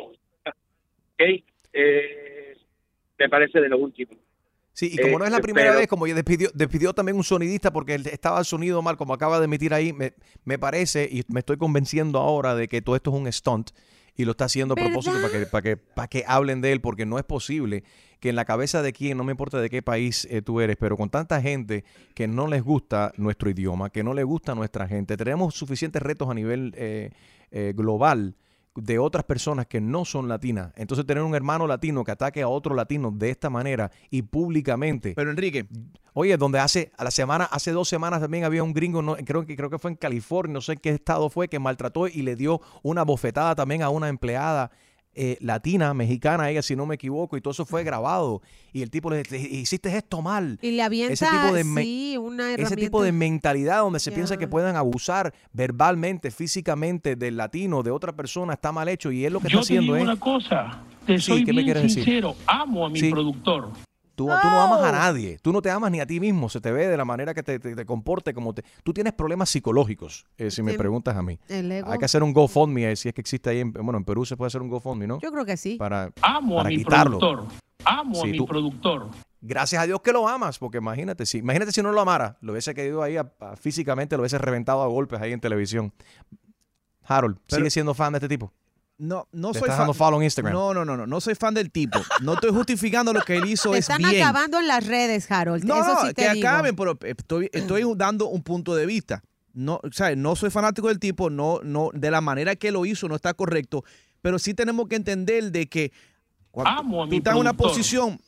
Me parece de lo último. Sí, y como no es la primera vez, como despidió también un sonidista porque estaba el sonido mal, como acaba de emitir ahí, me parece, y me estoy convenciendo ahora de que todo esto es un stunt y lo está haciendo a propósito para que hablen de él, porque no es posible que en la cabeza de quien, no me importa de qué país tú eres, pero con tanta gente que no les gusta nuestro idioma, que no les gusta nuestra gente, tenemos suficientes retos a nivel global de otras personas que no son latinas. Entonces tener un hermano latino que ataque a otro latino de esta manera y públicamente. Pero Enrique, oye, donde hace 2 semanas también había un gringo, creo que fue en California, no sé en qué estado fue, que maltrató y le dio una bofetada también a una empleada. latina, mexicana, ella, si no me equivoco, y todo eso fue grabado. Y el tipo le dice, hiciste esto mal. Y le avienta, ese tipo de una herramienta. Ese tipo de mentalidad donde se piensa que puedan abusar verbalmente, físicamente del latino, de otra persona, está mal hecho. Y él lo que está haciendo es... Yo te digo una cosa, te soy ¿qué me bien quieres sincero, decir? amo a mi productor. Tú no amas a nadie, tú no te amas ni a ti mismo, se te ve de la manera que te comporte como tú tienes problemas psicológicos, si me preguntas a mí. El ego. Hay que hacer un GoFundMe, si es que existe ahí, en Perú se puede hacer un GoFundMe, ¿no? Yo creo que sí. Amo a mi quitarlo. productor, amo a mi productor. Gracias a Dios que lo amas, porque imagínate si no lo amara, lo hubiese querido ahí físicamente, lo hubiese reventado a golpes ahí en televisión. Harold, ¿sigue siendo fan de este tipo? No soy estás fan. dando follow en Instagram. No soy fan del tipo. No estoy justificando lo que él hizo. Te Es están bien. acabando en las redes, Harold. Eso sí te que digo. acaben, pero estoy dando un punto de vista. No, o sea, no soy fanático del tipo, no, de la manera que lo hizo no está correcto, pero sí tenemos que entender de que cuando tú estás en una posición,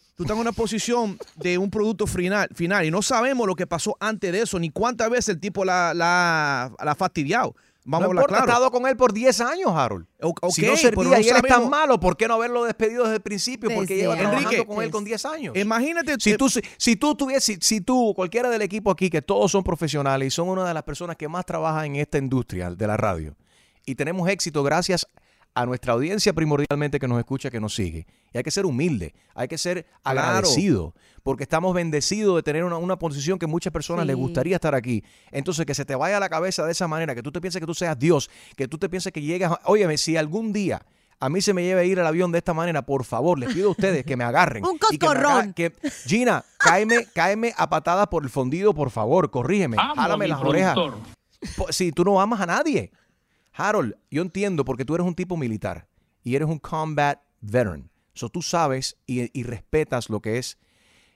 de un producto final y no sabemos lo que pasó antes de eso, ni cuántas veces el tipo la ha fastidiado. Vamos a hablar claro. He estado con él por 10 años, Harold. Si no servía y él es tan malo, ¿por qué no haberlo despedido desde el principio? Porque lleva trabajando con él con 10 años. Imagínate. Si tú, cualquiera del equipo aquí, que todos son profesionales y son una de las personas que más trabajan en esta industria de la radio, y tenemos éxito gracias a nuestra audiencia primordialmente que nos escucha, que nos sigue. Y hay que ser humilde, hay que ser agradecido, porque estamos bendecidos de tener una posición que muchas personas les gustaría estar aquí. Entonces, que se te vaya a la cabeza de esa manera, que tú te pienses que tú seas Dios, que tú te pienses que llegas... Óyeme, si algún día a mí se me lleva a ir al avión de esta manera, por favor, les pido a ustedes que me agarren. Un coscorrón. Gina, cáeme a patadas por el fondido, por favor, corrígeme, jálame las orejas. Si tú no amas a nadie. Harold, yo entiendo porque tú eres un tipo militar y eres un combat veteran. So tú sabes y respetas lo que es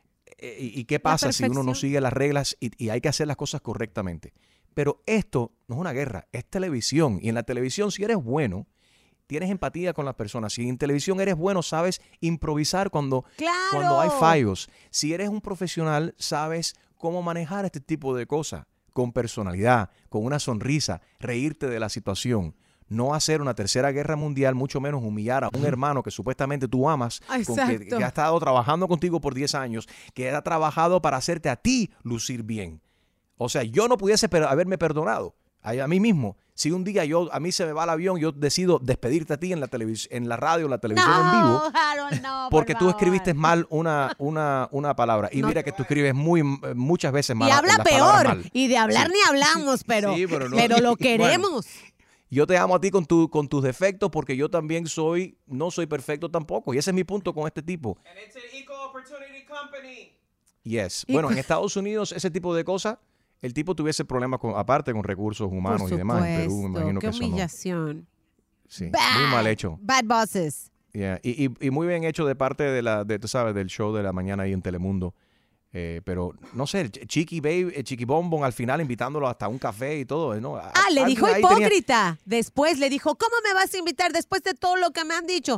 y qué pasa si uno no sigue las reglas y hay que hacer las cosas correctamente. Pero esto no es una guerra, es televisión. Y en la televisión, si eres bueno, tienes empatía con las personas. Si en televisión eres bueno, sabes improvisar cuando hay fallos. Si eres un profesional, sabes cómo manejar este tipo de cosas. Con personalidad, con una sonrisa, reírte de la situación, no hacer una tercera guerra mundial, mucho menos humillar a un hermano que supuestamente tú amas, que ha estado trabajando contigo por 10 años, que ha trabajado para hacerte a ti lucir bien. O sea, yo no pudiese haberme perdonado a mí mismo. Si un día a mí se me va el avión, yo decido despedirte a ti en la radio, en la televisión en vivo, no, porque tú escribiste mal una palabra. Y mira que tú escribes muchas veces mal. Y habla las palabras peor. mal. Y de hablar ni hablamos, pero lo queremos. Bueno, yo te amo a ti con tus defectos porque yo también no soy perfecto tampoco. Y ese es mi punto con este tipo. And it's an equal opportunity company. Yes. Bueno, en Estados Unidos ese tipo de cosas, el tipo tuviese problemas aparte con recursos humanos y demás. En Perú me imagino que eso no. Qué humillación. Sí, muy mal hecho. Bad bosses. Yeah. Y muy bien hecho de parte tú sabes, del show de la mañana ahí en Telemundo. Pero, no sé, Chiqui Bombón al final invitándolo hasta un café y todo, ¿no? Le dijo hipócrita. Después le dijo, ¿cómo me vas a invitar después de todo lo que me han dicho?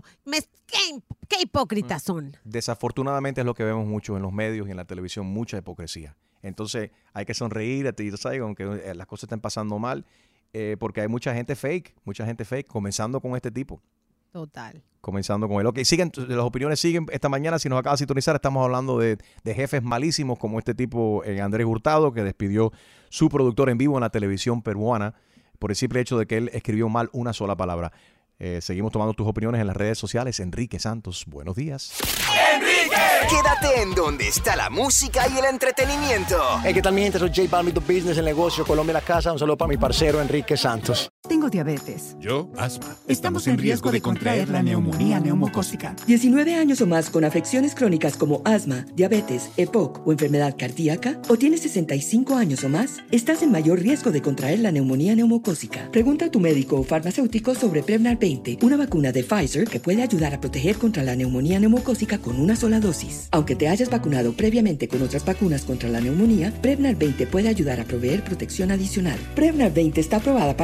¿Qué hipócritas son? Desafortunadamente es lo que vemos mucho en los medios y en la televisión, mucha hipocresía. Entonces hay que sonreír, ¿sabes? Aunque las cosas estén pasando mal, porque hay mucha gente fake, comenzando con este tipo. Total. Comenzando con él. Ok, las opiniones siguen esta mañana. Si nos acaba de sintonizar, estamos hablando de jefes malísimos como este tipo, Andrés Hurtado, que despidió su productor en vivo en la televisión peruana por el simple hecho de que él escribió mal una sola palabra. Seguimos tomando tus opiniones en las redes sociales. Enrique Santos, buenos días. ¡Enrique! Quédate en donde está la música y el entretenimiento. Hey, ¿qué tal mi gente? Soy J Balvin, Business, el negocio, Colombia, la casa. Un saludo para mi parcero Enrique Santos. Tengo diabetes. Yo, asma. Estamos en riesgo de contraer la neumonía neumocócica. 19 años o más con afecciones crónicas como asma, diabetes, EPOC o enfermedad cardíaca, o tienes 65 años o más, estás en mayor riesgo de contraer la neumonía neumocócica. Pregunta a tu médico o farmacéutico sobre Prevnar 20, una vacuna de Pfizer que puede ayudar a proteger contra la neumonía neumocócica con una sola dosis. Aunque te hayas vacunado previamente con otras vacunas contra la neumonía, Prevnar 20 puede ayudar a proveer protección adicional. Prevnar 20 está aprobada para adultos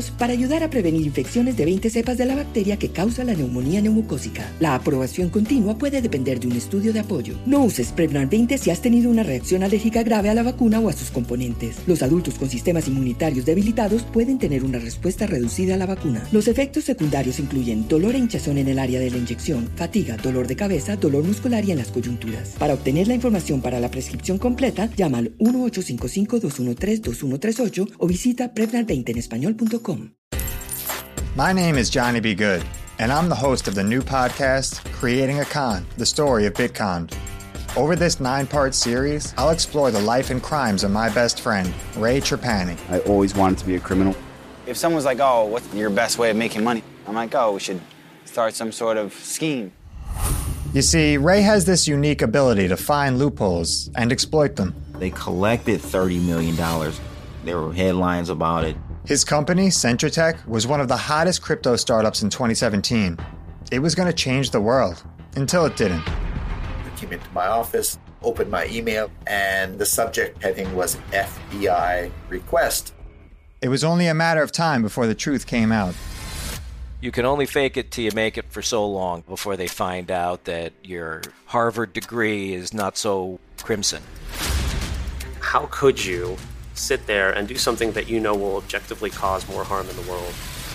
Plus para ayudar a prevenir infecciones de 20 cepas de la bacteria que causa la neumonía neumocócica. La aprobación continua puede depender de un estudio de apoyo. No uses Prevnar 20 si has tenido una reacción alérgica grave a la vacuna o a sus componentes. Los adultos con sistemas inmunitarios debilitados pueden tener una respuesta reducida a la vacuna. Los efectos secundarios incluyen dolor e hinchazón en el área de la inyección, fatiga, dolor de cabeza, dolor muscular y en las coyunturas. Para obtener la información para la prescripción completa, llama al 1-855-213-2138 o visita Prevnar20enespañol.com. My name is Johnny B. Good, and I'm the host of the new podcast, Creating a Con, the story of Bitcon. Over this 9-part series, I'll explore the life and crimes of my best friend, Ray Trapani. I always wanted to be a criminal. If someone's like, oh, what's your best way of making money? I'm like, oh, we should start some sort of scheme. You see, Ray has this unique ability to find loopholes and exploit them. They collected $30 million. There were headlines about it. His company, Centratech, was one of the hottest crypto startups in 2017. It was going to change the world, until it didn't. I came into my office, opened my email, and the subject heading was FBI request. It was only a matter of time before the truth came out. You can only fake it till you make it for so long before they find out that your Harvard degree is not so crimson. How could you sit there and do something that you know will objectively cause more harm in the world?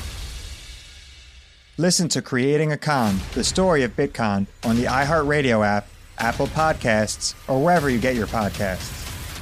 Listen to Creating a Con, the story of Bitcon, on the iHeartRadio app, Apple Podcasts, or wherever you get your podcasts.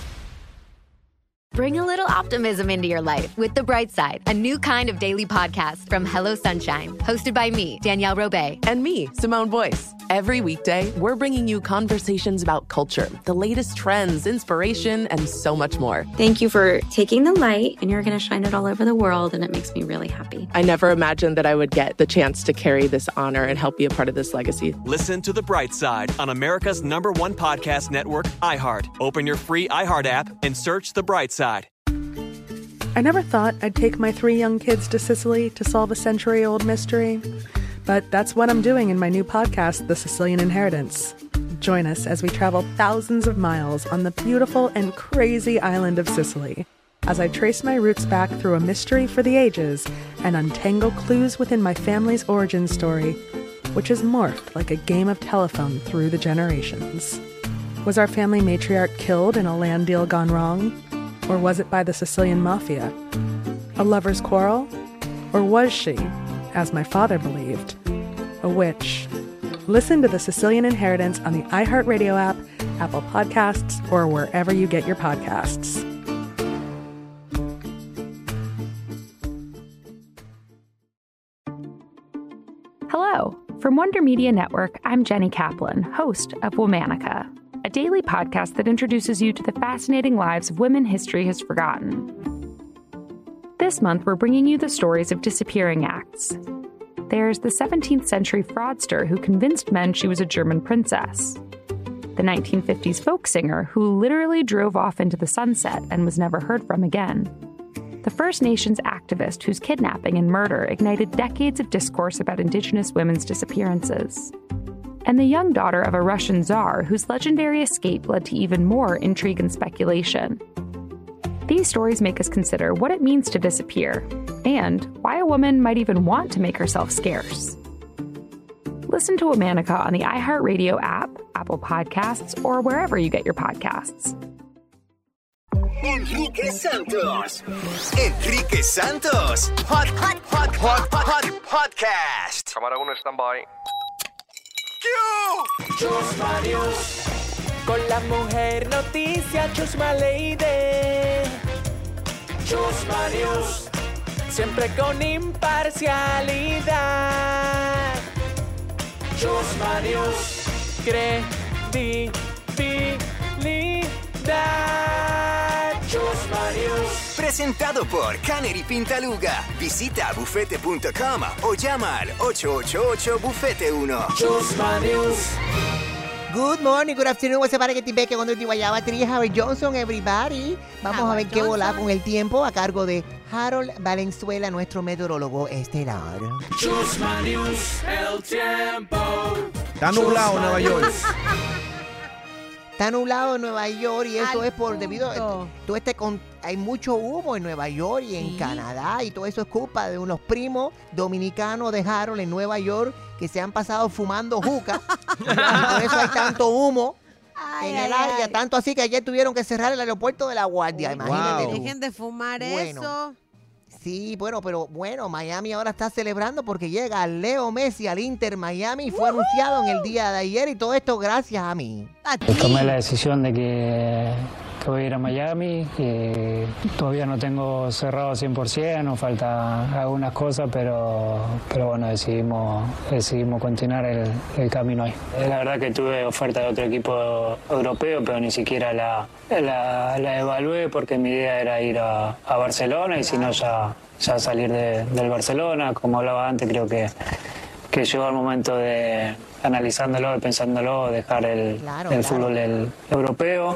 Bring a little optimism into your life with The Bright Side, a new kind of daily podcast from Hello Sunshine, hosted by me, Danielle Robay. And me, Simone Boyce. Every weekday, we're bringing you conversations about culture, the latest trends, inspiration, and so much more. Thank you for taking the light, and you're going to shine it all over the world, and it makes me really happy. I never imagined that I would get the chance to carry this honor and help be a part of this legacy. Listen to The Bright Side on America's #1 podcast network, iHeart. Open your free iHeart app and search The Bright Side. I never thought I'd take my 3 young kids to Sicily to solve a century-old mystery. But that's what I'm doing in my new podcast, The Sicilian Inheritance. Join us as we travel thousands of miles on the beautiful and crazy island of Sicily, as I trace my roots back through a mystery for the ages and untangle clues within my family's origin story, which has morphed like a game of telephone through the generations. Was our family matriarch killed in a land deal gone wrong? Or was it by the Sicilian mafia? A lover's quarrel? Or was she, as my father believed, a witch? Listen to The Sicilian Inheritance on the iHeartRadio app, Apple Podcasts, or wherever you get your podcasts. Hello. From Wonder Media Network, I'm Jenny Kaplan, host of Womanica, a daily podcast that introduces you to the fascinating lives of women history has forgotten. This month, we're bringing you the stories of disappearing acts. There's the 17th century fraudster who convinced men she was a German princess. The 1950s folk singer who literally drove off into the sunset and was never heard from again. The First Nations activist whose kidnapping and murder ignited decades of discourse about Indigenous women's disappearances. And the young daughter of a Russian czar whose legendary escape led to even more intrigue and speculation. These stories make us consider what it means to disappear, and why a woman might even want to make herself scarce. Listen to Womanica on the iHeartRadio app, Apple Podcasts, or wherever you get your podcasts. Enrique Santos. Enrique Santos. Podcast. Cámara 1, stand-by. Chusma News. Con la mujer noticia Chusma Lady. Chusma News. Siempre con imparcialidad. Chusma News. Credibilidad. Chusma News. Presentado por Canary Pintaluga. Visita bufete.com o llama al 888-BUFETE1. Chusma News. Good morning, good afternoon. What's up, que te con el Guayaba Tree, Howard Johnson, everybody. Vamos a ver qué volá con el tiempo a cargo de Harold Valenzuela, nuestro meteorólogo estelar. Chusma News, el tiempo. Está nublado en Nueva York. está nublado en Nueva York y eso es por debido a hay mucho humo en Nueva York y en Canadá y todo eso es culpa de unos primos dominicanos de Harold en Nueva York que se han pasado fumando juca y por eso hay tanto humo en el área, tanto así que ayer tuvieron que cerrar el aeropuerto de La Guardia, imagínate tú. Dejen de fumar eso. Sí, pero Miami ahora está celebrando porque llega Leo Messi al Inter Miami y fue anunciado en el día de ayer y todo esto gracias a mí. Tomé la decisión de que voy a ir a Miami y todavía no tengo cerrado 100%, nos faltan algunas cosas, pero bueno, decidimos continuar el camino ahí. La verdad que tuve oferta de otro equipo europeo, pero ni siquiera la evalué porque mi idea era ir a Barcelona y si no ya salir del Barcelona. Como hablaba antes, creo que llegó el momento de, analizándolo y pensándolo, dejar el fútbol europeo.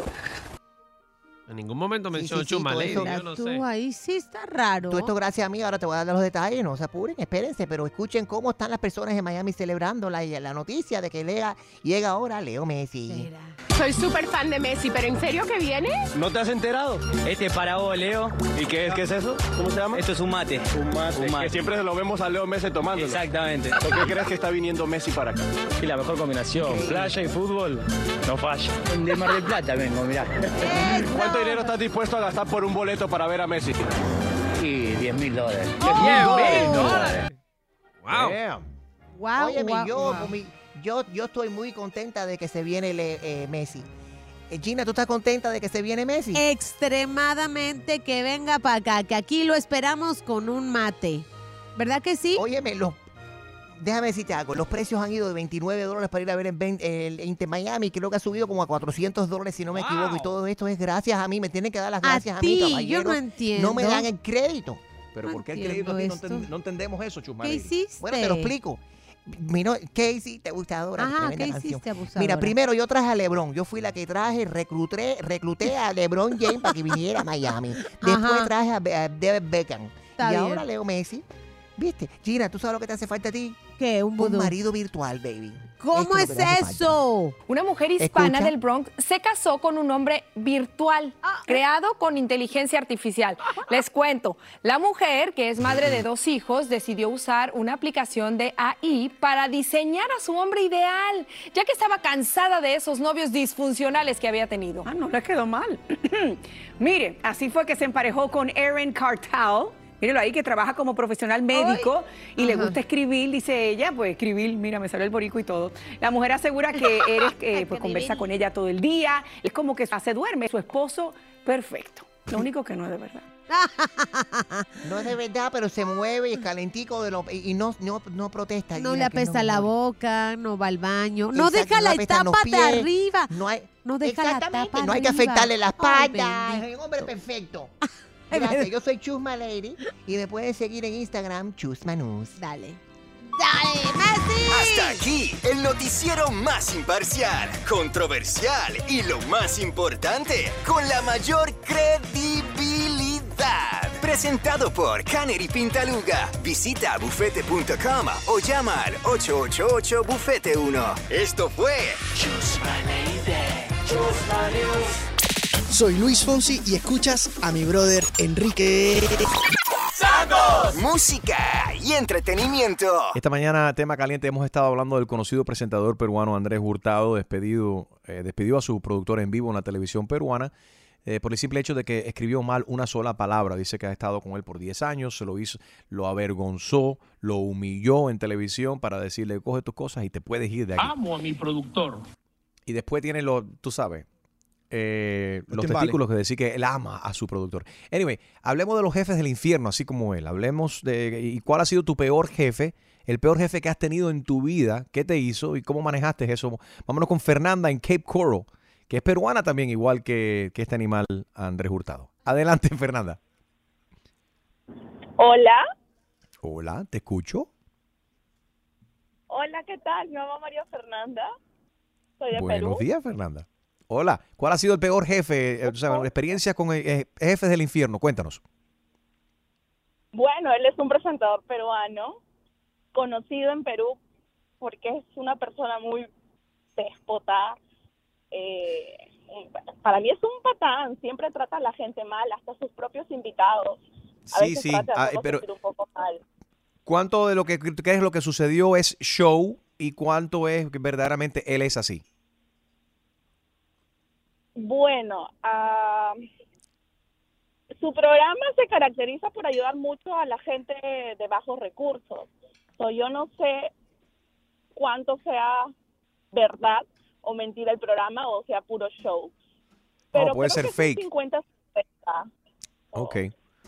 En ningún momento mencionó Chusma Lady, yo no sé. Ahí sí está raro. Todo esto gracias a mí, ahora te voy a dar los detalles, no se apuren, espérense, pero escuchen cómo están las personas en Miami celebrando la noticia de que llega ahora Leo Messi. Soy súper fan de Messi, pero ¿en serio que viene? ¿No te has enterado? Este es para vos, Leo. ¿Y qué es eso? ¿Cómo se llama? Esto es un mate. Un mate. Que siempre lo vemos a Leo Messi tomándolo. Exactamente. ¿Por qué crees que está viniendo Messi para acá? Y la mejor combinación, playa y fútbol, no falla. De Mar del Plata vengo, mirá. ¿Cuánto dinero estás dispuesto a gastar por un boleto para ver a Messi? Y $10,000. $10,000. Wow. Wow. Óyeme, yo estoy muy contenta de que se viene Messi. Gina, ¿tú estás contenta de que se viene Messi? Extremadamente, que venga para acá, que aquí lo esperamos con un mate. ¿Verdad que sí? Óyeme, déjame decirte algo. Los precios han ido de $29 para ir a ver el Inter Miami. Creo que ha subido como a $400, si no me equivoco. Y todo esto es gracias a mí. Me tienen que dar las gracias a mí, caballero. Yo no entiendo. No me dan el crédito. ¿Pero por qué el crédito a ti no entendemos eso, Chusma? ¿Qué hiciste? Bueno, te lo explico. Mira, ¿qué hiciste, abusadora? Ajá, ¿qué hiciste, abusadora? Mira, primero yo traje a LeBron. Yo fui la que recluté a LeBron James para que viniera a Miami. Después traje a David Beckham. Ahora Leo Messi. ¿Viste? Gina, ¿tú sabes lo que te hace falta a ti? ¿Qué? Un marido virtual, baby. ¿Cómo es eso? Una mujer hispana del Bronx se casó con un hombre virtual, creado con inteligencia artificial. Les cuento, la mujer, que es madre de 2 hijos, decidió usar una aplicación de AI para diseñar a su hombre ideal, ya que estaba cansada de esos novios disfuncionales que había tenido. No le quedó mal. Mire, así fue que se emparejó con Erin Cartel. Míralo ahí, que trabaja como profesional médico y le gusta escribir, dice ella, pues escribir, mira, me salió el borico y todo. La mujer asegura que Eres pues conversa con ella todo el día, es como que se duerme, su esposo perfecto. Lo único que no es de verdad. No es de verdad, pero se mueve y es calentico y no protesta. No le apesta la boca, no va al baño, no deja la tapa de arriba. No deja la tapa de arriba. No hay que afectarle la espalda. Es un hombre perfecto. Gracias, yo soy Chusma Lady y me pueden seguir en Instagram, Chusma News. Dale, Messi. Hasta aquí, el noticiero más imparcial, controversial y lo más importante, con la mayor credibilidad. Presentado por Canary Pintaluga. Visita bufete.com o llama al 888-BUFETE1. Esto fue Chusma Lady. Chusma News. Soy Luis Fonsi y escuchas a mi brother Enrique Santos. Música y entretenimiento. Esta mañana, tema caliente, hemos estado hablando del conocido presentador peruano Andrés Hurtado, despidió a su productor en vivo en la televisión peruana por el simple hecho de que escribió mal una sola palabra. Dice que ha estado con él por 10 años, lo avergonzó, lo humilló en televisión para decirle, coge tus cosas y te puedes ir de aquí. Amo a mi productor. Y después tiene tú sabes, los testículos que decir que él ama a su productor. Anyway, hablemos de los jefes del infierno, así como él. Hablemos y cuál ha sido tu peor jefe, el peor jefe que has tenido en tu vida, qué te hizo y cómo manejaste eso. Vámonos con Fernanda en Cape Coral, que es peruana también, igual que este animal Andrés Hurtado. Adelante, Fernanda. Hola. Hola, ¿te escucho? Hola, ¿qué tal? Me llamo María Fernanda. Soy de Perú. Buenos días, Fernanda. Hola, ¿cuál ha sido el peor jefe? Experiencias con jefes del infierno, cuéntanos. Bueno, él es un presentador peruano, conocido en Perú porque es una persona muy déspota, para mí es un patán, siempre trata a la gente mal, hasta sus propios invitados. A Sí, veces sí, trata a todos pero sentir un poco mal. ¿cuánto de lo que crees lo que sucedió es show y cuánto es que verdaderamente él es así? Bueno, su programa se caracteriza por ayudar mucho a la gente de bajos recursos. Yo no sé cuánto sea verdad o mentira el programa o sea puro show. Pero puede creo ser que fake. Es un 50-50. Ok.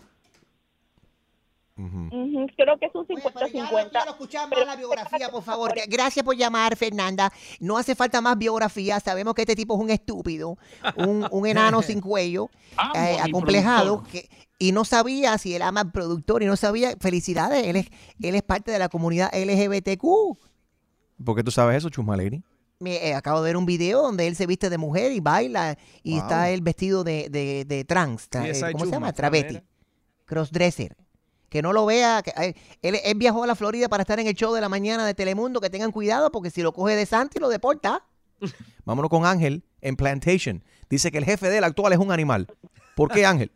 Creo que es un 50-50. Quiero escuchar más la biografía, por favor. Gracias por llamar, Fernanda. No hace falta más biografía. Sabemos que este tipo es un estúpido, un enano sin cuello, acomplejado, y no sabía si él ama al productor y no sabía. Felicidades, él es parte de la comunidad LGBTQ. ¿Por qué tú sabes eso, Chusma Lady? Acabo de ver un video donde él se viste de mujer y baila y está él vestido de trans. ¿Cómo se llama? Travesti. Crossdresser. Que no lo vea. Él viajó a la Florida para estar en el show de la mañana de Telemundo. Que tengan cuidado porque si lo coge de Santi lo deporta. Vámonos con Ángel en Plantation. Dice que el jefe de él actual es un animal. ¿Por qué, Ángel?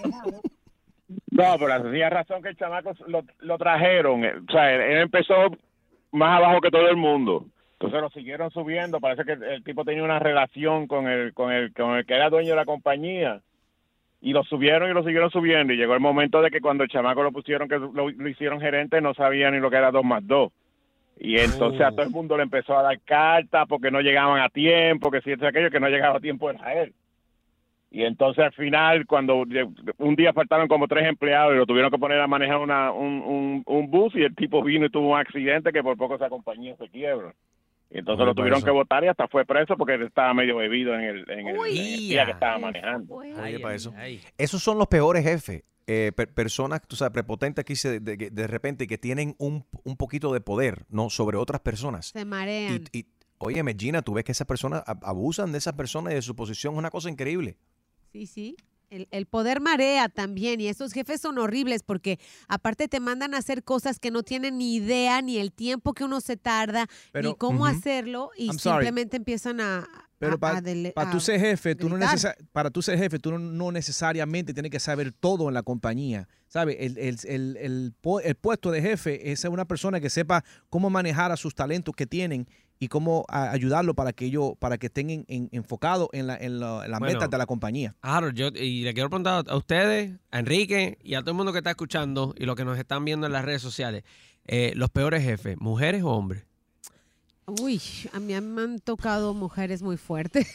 No, por la sencilla razón que el chamaco lo trajeron. O sea, él empezó más abajo que todo el mundo. Entonces lo siguieron subiendo. Parece que el tipo tenía una relación con el que era dueño de la compañía. Y lo subieron y lo siguieron subiendo. Y llegó el momento de que cuando el chamaco lo pusieron, que lo hicieron gerente, no sabía ni lo que era 2 más 2. Y entonces a todo el mundo le empezó a dar cartas porque no llegaban a tiempo, que si es aquello que no llegaba a tiempo era él. Y entonces al final, cuando un día faltaron como 3 empleados y lo tuvieron que poner a manejar un bus, y el tipo vino y tuvo un accidente que por poco esa compañía se quiebra. Y entonces lo tuvieron que votar y hasta fue preso porque él estaba medio bebido en el día que estaba manejando. Oye, para eso. Esos son los peores jefes. Personas, tú sabes, prepotentes aquí de repente que tienen un poquito de poder, ¿no? Sobre otras personas. Se marean. Y óyeme, Gina, tú ves que esas personas abusan de esas personas y de su posición. Es una cosa increíble. Sí, sí. El poder marea también, y esos jefes son horribles porque aparte te mandan a hacer cosas que no tienen ni idea, ni el tiempo que uno se tarda, ni cómo hacerlo, y simplemente empiezan Pero para tú ser jefe, para tú ser jefe, tú no necesariamente tienes que saber todo en la compañía. ¿Sabes? El puesto de jefe es una persona que sepa cómo manejar a sus talentos que tienen y cómo ayudarlo para que estén enfocados en las metas de la compañía. Harold, y le quiero preguntar a ustedes, a Enrique y a todo el mundo que está escuchando y los que nos están viendo en las redes sociales, los peores jefes, ¿mujeres o hombres? Uy, a mí me han tocado mujeres muy fuertes.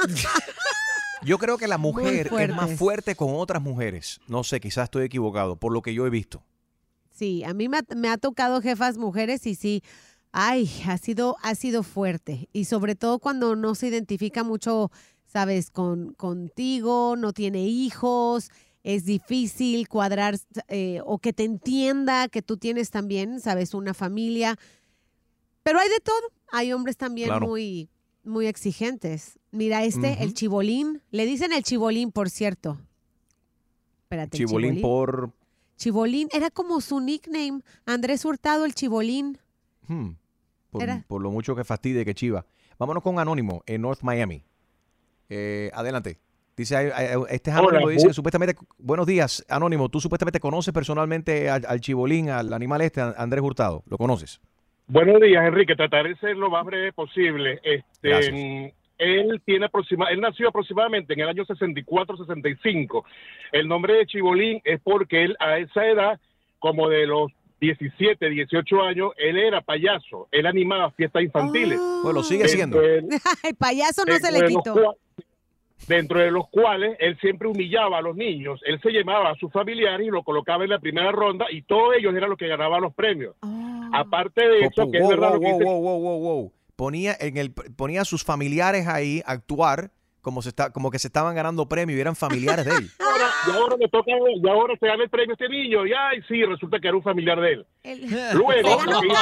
Yo creo que la mujer es más fuerte con otras mujeres. No sé, quizás estoy equivocado, por lo que yo he visto. Sí, a mí me ha tocado jefas mujeres y sí, ay, ha sido fuerte. Y sobre todo cuando no se identifica mucho, sabes, contigo, no tiene hijos, es difícil cuadrar o que te entienda que tú tienes también, sabes, una familia. Pero hay de todo. Hay hombres también muy, muy exigentes. Mira el Chibolín. Le dicen el Chibolín, por cierto. Espérate, Chibolín por... Chibolín, era como su nickname. Andrés Hurtado, el Chibolín. Por lo mucho que fastidie que chiva. Vámonos con Anónimo en North Miami. Adelante. Dice, este es Anónimo, dice supuestamente, buenos días, Anónimo, tú supuestamente conoces personalmente al Chibolín, al animal Andrés Hurtado. ¿Lo conoces? Buenos días, Enrique. Trataré de ser lo más breve posible. Él nació aproximadamente en el año 64-65. El nombre de Chibolín es porque él a esa edad, como de los 17, 18 años, él era payaso. Él animaba fiestas infantiles. Bueno, sigue siendo. El payaso no se le quitó. Dentro de los cuales él siempre humillaba a los niños. Él se llamaba a sus familiares y lo colocaba en la primera ronda y todos ellos eran los que ganaban los premios. Aparte de eso, que es verdad lo que dice... Ponía a sus familiares ahí a actuar como que se estaban ganando premios y eran familiares de él. y ahora se gana el premio este niño y ay, sí, resulta que era un familiar de él. Luego,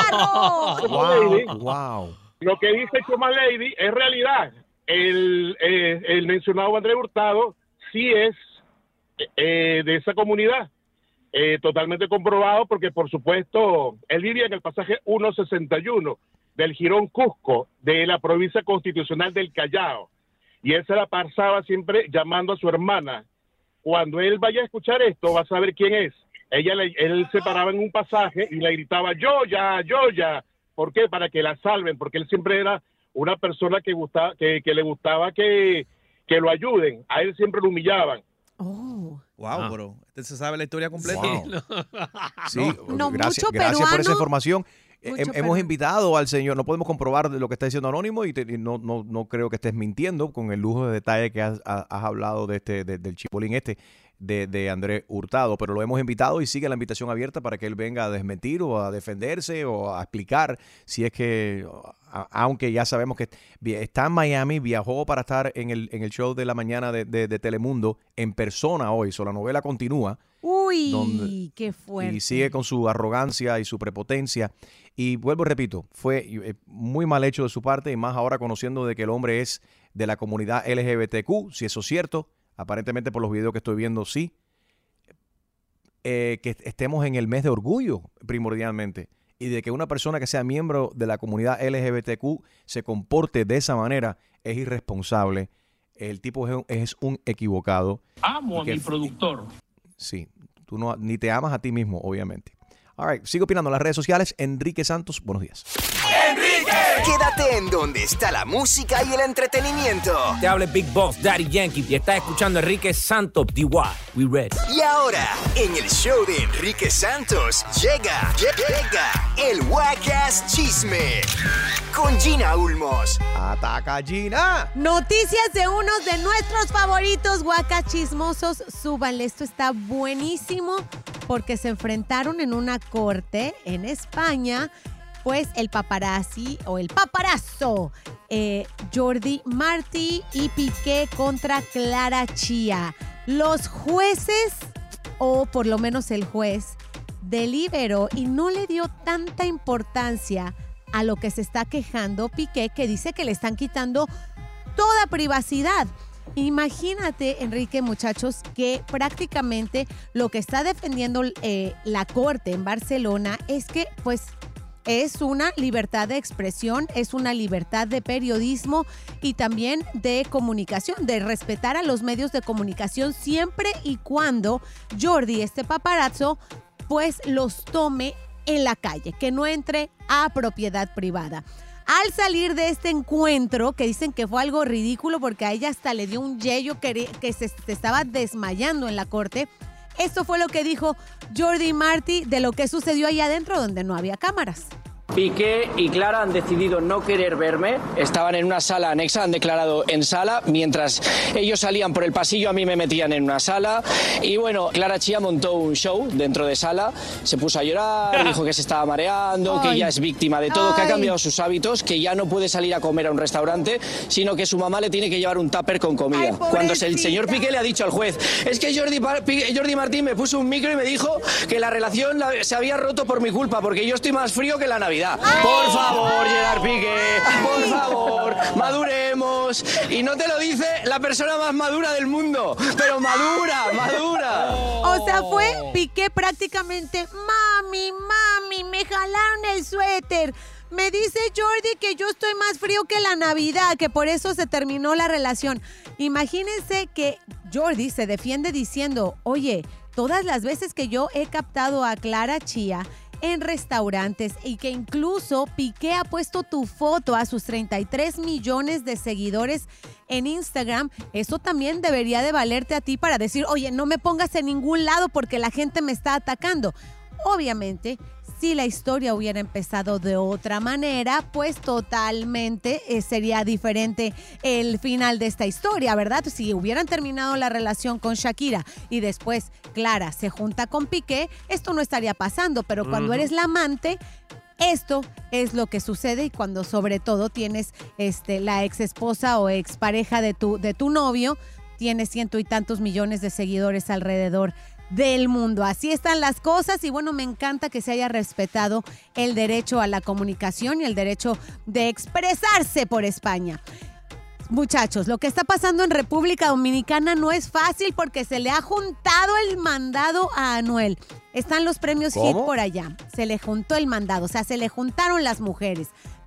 lo que dice Chuma Lady es realidad. El mencionado Andrés Hurtado sí es de esa comunidad, totalmente comprobado porque por supuesto él vivía en el pasaje 161 del Jirón Cusco de la provincia constitucional del Callao y él se la pasaba siempre llamando a su hermana. Cuando él vaya a escuchar esto, va a saber quién es. Él se paraba en un pasaje y le gritaba, Yoya. ¿Por qué? Para que la salven, porque él siempre era una persona que le gustaba que lo ayuden. A él siempre lo humillaban. Wow, bro. ¿Usted se sabe la historia completa? Wow. Sí, No, gracias mucho por esa peruano. información. Mucho Hemos invitado al señor, no podemos comprobar lo que está diciendo Anónimo y no creo que estés mintiendo con el lujo de detalle que has hablado del chipolín de Andrés Hurtado, pero lo hemos invitado y sigue la invitación abierta para que él venga a desmentir o a defenderse o a explicar si es que, aunque ya sabemos que está en Miami, viajó para estar en el show de la mañana de Telemundo en persona hoy, la novela continúa. Uy, qué fuerte. Y sigue con su arrogancia y su prepotencia. Y vuelvo y repito, fue muy mal hecho de su parte y más ahora conociendo de que el hombre es de la comunidad LGBTQ, si eso es cierto. Aparentemente por los videos que estoy viendo, sí. Que estemos en el mes de orgullo, primordialmente. Y de que una persona que sea miembro de la comunidad LGBTQ se comporte de esa manera es irresponsable. El tipo es un equivocado. Amo a mi productor. Sí, tú ni te amas a ti mismo, obviamente. All right, sigo opinando en las redes sociales. Enrique Santos, buenos días. ¡Enrique! Quédate en donde está la música y el entretenimiento. Te habla Big Boss, Daddy Yankee, y estás escuchando Enrique Santos, DY. We ready. Y ahora, en el show de Enrique Santos, llega el Wacas Chisme con Gina Ulmos. ¡Ataca, Gina! Noticias de uno de nuestros favoritos Wacas chismosos. Súbanle, esto está buenísimo porque se enfrentaron en una corte en España. Pues el paparazzi o el paparazzo Jordi Martí y Piqué contra Clara Chía. Los jueces, o por lo menos el juez, deliberó y no le dio tanta importancia a lo que se está quejando Piqué, que dice que le están quitando toda privacidad. Imagínate, Enrique, muchachos, que prácticamente lo que está defendiendo la corte en Barcelona es que, pues, es una libertad de expresión, es una libertad de periodismo y también de comunicación, de respetar a los medios de comunicación siempre y cuando Jordi, este paparazzo, pues los tome en la calle, que no entre a propiedad privada. Al salir de este encuentro, que dicen que fue algo ridículo porque a ella hasta le dio un yello que se estaba desmayando en la corte, esto fue lo que dijo Jordi Martí de lo que sucedió ahí adentro donde no había cámaras. Piqué y Clara han decidido no querer verme. Estaban en una sala anexa, han declarado en sala. Mientras ellos salían por el pasillo, a mí me metían en una sala. Y bueno, Clara Chía montó un show dentro de sala. Se puso a llorar, dijo que se estaba mareando, que ella es víctima de todo, que ha cambiado sus hábitos, que ya no puede salir a comer a un restaurante, sino que su mamá le tiene que llevar un tupper con comida. Cuando el señor Piqué le ha dicho al juez, es que Jordi Martín me puso un micro y me dijo que la relación se había roto por mi culpa, porque yo estoy más frío que la Navidad. Por favor, Gerard Piqué, por favor, maduremos. Y no te lo dice la persona más madura del mundo, pero madura. O sea, fue Piqué prácticamente, mami, me jalaron el suéter. Me dice Jordi que yo estoy más frío que la Navidad, que por eso se terminó la relación. Imagínense que Jordi se defiende diciendo, oye, todas las veces que yo he captado a Clara Chía en restaurantes y que incluso Piqué ha puesto tu foto a sus 33 millones de seguidores en Instagram, eso también debería de valerte a ti para decir, oye, no me pongas en ningún lado porque la gente me está atacando. Obviamente, si la historia hubiera empezado de otra manera, pues totalmente sería diferente el final de esta historia, ¿verdad? Si hubieran terminado la relación con Shakira y después Clara se junta con Piqué, esto no estaría pasando, pero cuando eres la amante, esto es lo que sucede y cuando sobre todo tienes la ex esposa o expareja de tu novio, tienes 100 y tantos millones de seguidores alrededor del mundo. Así están las cosas y bueno, me encanta que se haya respetado el derecho a la comunicación y el derecho de expresarse por España. Muchachos, lo que está pasando en República Dominicana no es fácil porque se le ha juntado el mandado a Anuel. Están los premios HIT por allá. Se le juntó el mandado, o sea, se le juntaron las mujeres.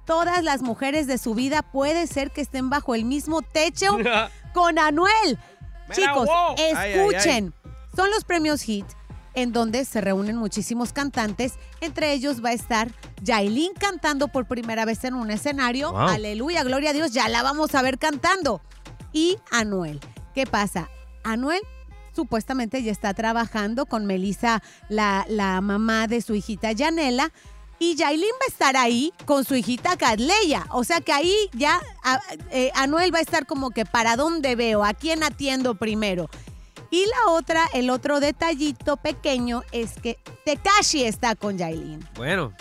todas las mujeres de su vida puede ser que estén bajo el mismo techo con Anuel. Chicos, escuchen. Son los premios HIT, en donde se reúnen muchísimos cantantes. Entre ellos va a estar Yailin cantando por primera vez en un escenario. Wow. Aleluya, gloria a Dios, ya la vamos a ver cantando. Y Anuel. ¿Qué pasa? Anuel supuestamente ya está trabajando con Melissa, la mamá de su hijita Yanela. Y Yailin va a estar ahí con su hijita Cadleya. O sea que ahí ya Anuel va a estar como que ¿para dónde veo? ¿A quién atiendo primero? Y el otro detallito pequeño es que Tekashi está con Yailin. Bueno,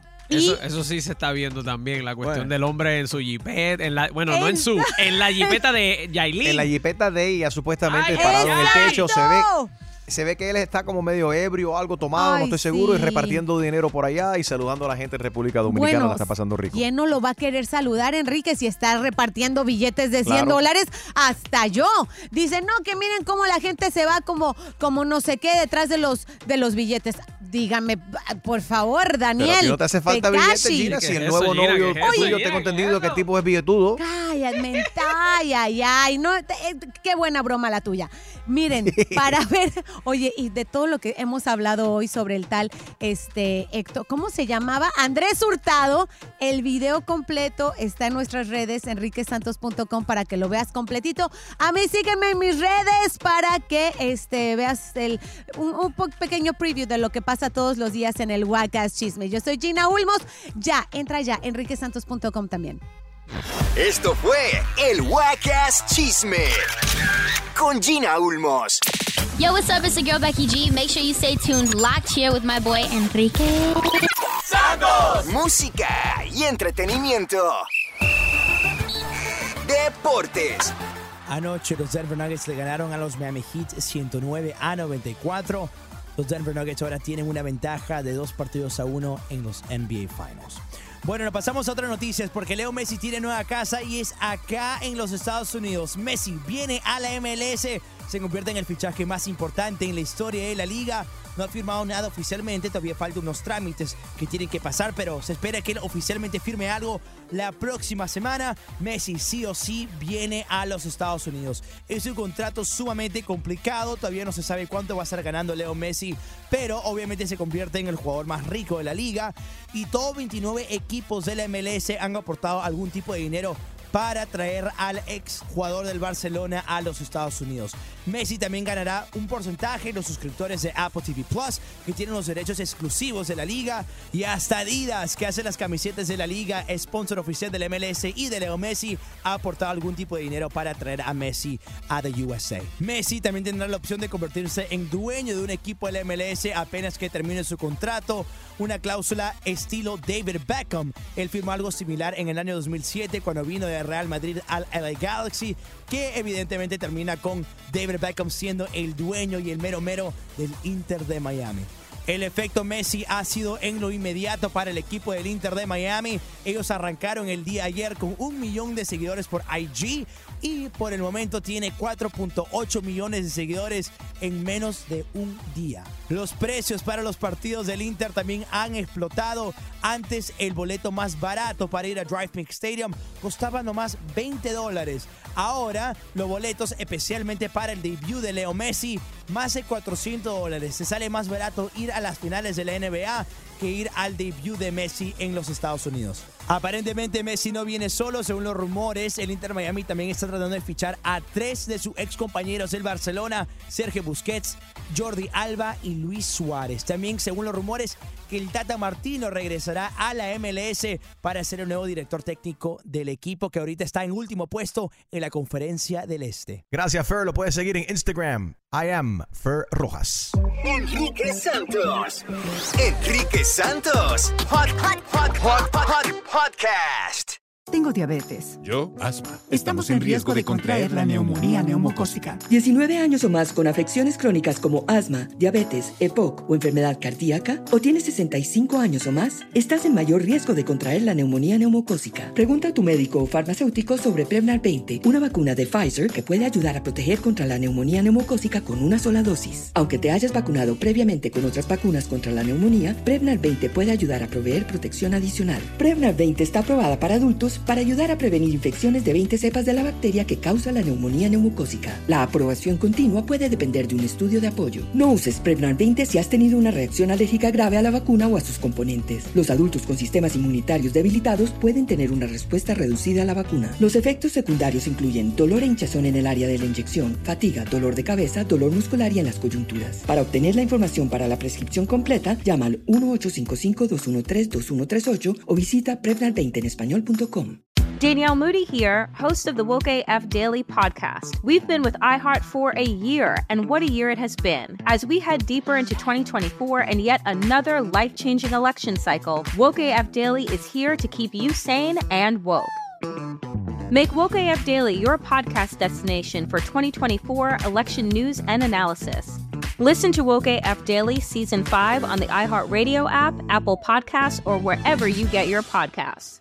eso sí se está viendo también, la cuestión del hombre en su jipeta, en la jipeta de Yailin. En la jipeta de ella, supuestamente parado en el techo, se ve que él está como medio ebrio o algo tomado, no estoy seguro, y repartiendo dinero por allá y saludando a la gente en República Dominicana. Bueno, la está pasando rico. ¿Quién no lo va a querer saludar, Enrique, si está repartiendo billetes de $100? Hasta yo. Dicen, no, que miren cómo la gente se va como no sé qué detrás de los billetes. Dígame, por favor, Daniel. Pero a ti no te hace falta billetes, Gina, si el nuevo novio tuyo, tengo entendido que el tipo es billetudo. Cállate, ay, no, qué buena broma la tuya. Miren, para ver, oye, y de todo lo que hemos hablado hoy sobre el tal Héctor, ¿cómo se llamaba? Andrés Hurtado. El video completo está en nuestras redes, enriquesantos.com, para que lo veas completito. A mí sígueme en mis redes para que veas un pequeño preview de lo que pasa todos los días en el Wacas Chisme. Yo soy Gina Ulmos. Entra ya, enriquesantos.com también. Esto fue el Wacas Chisme con Gina Ulmos. Yo, what's up? It's the girl Becky G. Make sure you stay tuned, locked here with my boy Enrique Santos. Música y entretenimiento. Deportes. Anoche los Denver Nuggets le ganaron a los Miami Heat 109-94. Los Denver Nuggets ahora tienen una ventaja de 2-1 en los NBA Finals. Bueno, nos pasamos a otras noticias porque Leo Messi tiene nueva casa y es acá en los Estados Unidos. Messi viene a la MLS, se convierte en el fichaje más importante en la historia de la liga. No ha firmado nada oficialmente, todavía faltan unos trámites que tienen que pasar, pero se espera que él oficialmente firme algo la próxima semana. Messi sí o sí viene a los Estados Unidos. Es un contrato sumamente complicado, todavía no se sabe cuánto va a estar ganando Leo Messi, pero obviamente se convierte en el jugador más rico de la liga y todos 29 equipos de la MLS han aportado algún tipo de dinero para traer al exjugador del Barcelona a los Estados Unidos. Messi también ganará un porcentaje los suscriptores de Apple TV Plus, que tienen los derechos exclusivos de la liga, y hasta Adidas, que hace las camisetas de la liga, sponsor oficial del MLS y de Leo Messi, ha aportado algún tipo de dinero para traer a Messi a the USA. Messi también tendrá la opción de convertirse en dueño de un equipo de la MLS apenas que termine su contrato, una cláusula estilo David Beckham. Él firmó algo similar en el año 2007 cuando vino de Real Madrid al LA Galaxy, que evidentemente termina con David Beckham siendo el dueño y el mero del Inter de Miami. El efecto Messi ha sido en lo inmediato para el equipo del Inter de Miami. Ellos arrancaron el día ayer con 1 millón de seguidores por IG y por el momento tiene 4.8 millones de seguidores en menos de un día. Los precios para los partidos del Inter también han explotado. Antes el boleto más barato para ir a Drive Pink Stadium costaba nomás $20. Ahora los boletos especialmente para el debut de Leo Messi, más de $400. Se sale más barato ir a las finales de la NBA que ir al debut de Messi en los Estados Unidos. Aparentemente Messi no viene solo, según los rumores. El Inter Miami también está tratando de fichar a 3 de sus ex compañeros del Barcelona, Sergio Busquets, Jordi Alba y Luis Suárez. También, según los rumores, que el Tata Martino regresará a la MLS para ser el nuevo director técnico del equipo, que ahorita está en último puesto en la Conferencia del Este. Gracias, Fer. Lo puedes seguir en Instagram. I am Fer Rojas. Enrique Santos. Enrique Santos. Podcast. Tengo diabetes. Yo, asma. Estamos en riesgo de contraer la neumonía neumocócica. 19 años o más con afecciones crónicas como asma, diabetes, EPOC o enfermedad cardíaca, o tienes 65 años o más, estás en mayor riesgo de contraer la neumonía neumocócica. Pregunta a tu médico o farmacéutico sobre Prevnar 20, una vacuna de Pfizer que puede ayudar a proteger contra la neumonía neumocócica con una sola dosis. Aunque te hayas vacunado previamente con otras vacunas contra la neumonía, Prevnar 20 puede ayudar a proveer protección adicional. Prevnar 20 está aprobada para adultos para ayudar a prevenir infecciones de 20 cepas de la bacteria que causa la neumonía neumocócica. La aprobación continua puede depender de un estudio de apoyo. No uses Prevnar 20 si has tenido una reacción alérgica grave a la vacuna o a sus componentes. Los adultos con sistemas inmunitarios debilitados pueden tener una respuesta reducida a la vacuna. Los efectos secundarios incluyen dolor e hinchazón en el área de la inyección, fatiga, dolor de cabeza, dolor muscular y en las coyunturas. Para obtener la información para la prescripción completa, llama al 1-855-213-2138 o visita Prevnar20enespañol.com. Danielle Moody here, host of the Woke AF Daily podcast. We've been with iHeart for a year, and what a year it has been. As we head deeper into 2024 and yet another life-changing election cycle, Woke AF Daily is here to keep you sane and woke. Make Woke AF Daily your podcast destination for 2024 election news and analysis. Listen to Woke AF Daily Season 5 on the iHeartRadio app, Apple Podcasts, or wherever you get your podcasts.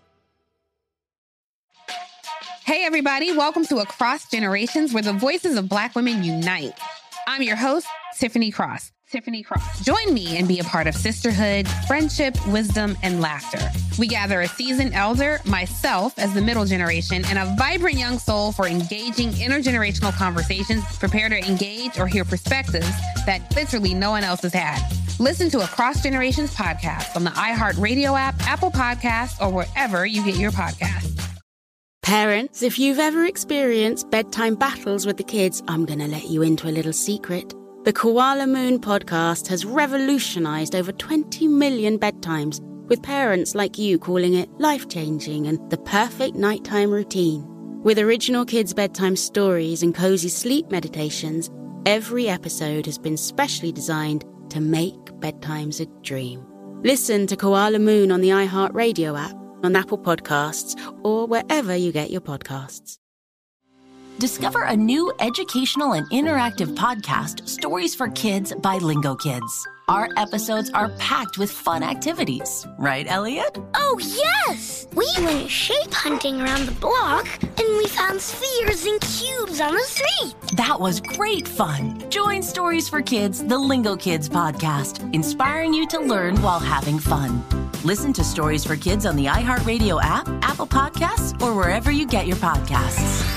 Hey, everybody. Welcome to Across Generations, where the voices of Black women unite. I'm your host, Tiffany Cross. Join me and be a part of sisterhood, friendship, wisdom, and laughter. We gather a seasoned elder, myself as the middle generation, and a vibrant young soul for engaging intergenerational conversations. Prepare to engage or hear perspectives that literally no one else has had. Listen to Across Generations podcast on the iHeartRadio app, Apple Podcasts, or wherever you get your podcasts. Parents, if you've ever experienced bedtime battles with the kids, I'm going to let you into a little secret. The Koala Moon podcast has revolutionized over 20 million bedtimes, with parents like you calling it life-changing and the perfect nighttime routine. With original kids' bedtime stories and cozy sleep meditations, every episode has been specially designed to make bedtimes a dream. Listen to Koala Moon on the iHeartRadio app, on Apple Podcasts, or wherever you get your podcasts. Discover a new educational and interactive podcast, Stories for Kids by Lingo Kids. Our episodes are packed with fun activities. Right, Elliot? Oh, yes! We went shape hunting around the block, and we found spheres and cubes on the street. That was great fun. Join Stories for Kids, the Lingo Kids podcast, inspiring you to learn while having fun. Listen to Stories for Kids on the iHeartRadio app, Apple Podcasts, or wherever you get your podcasts.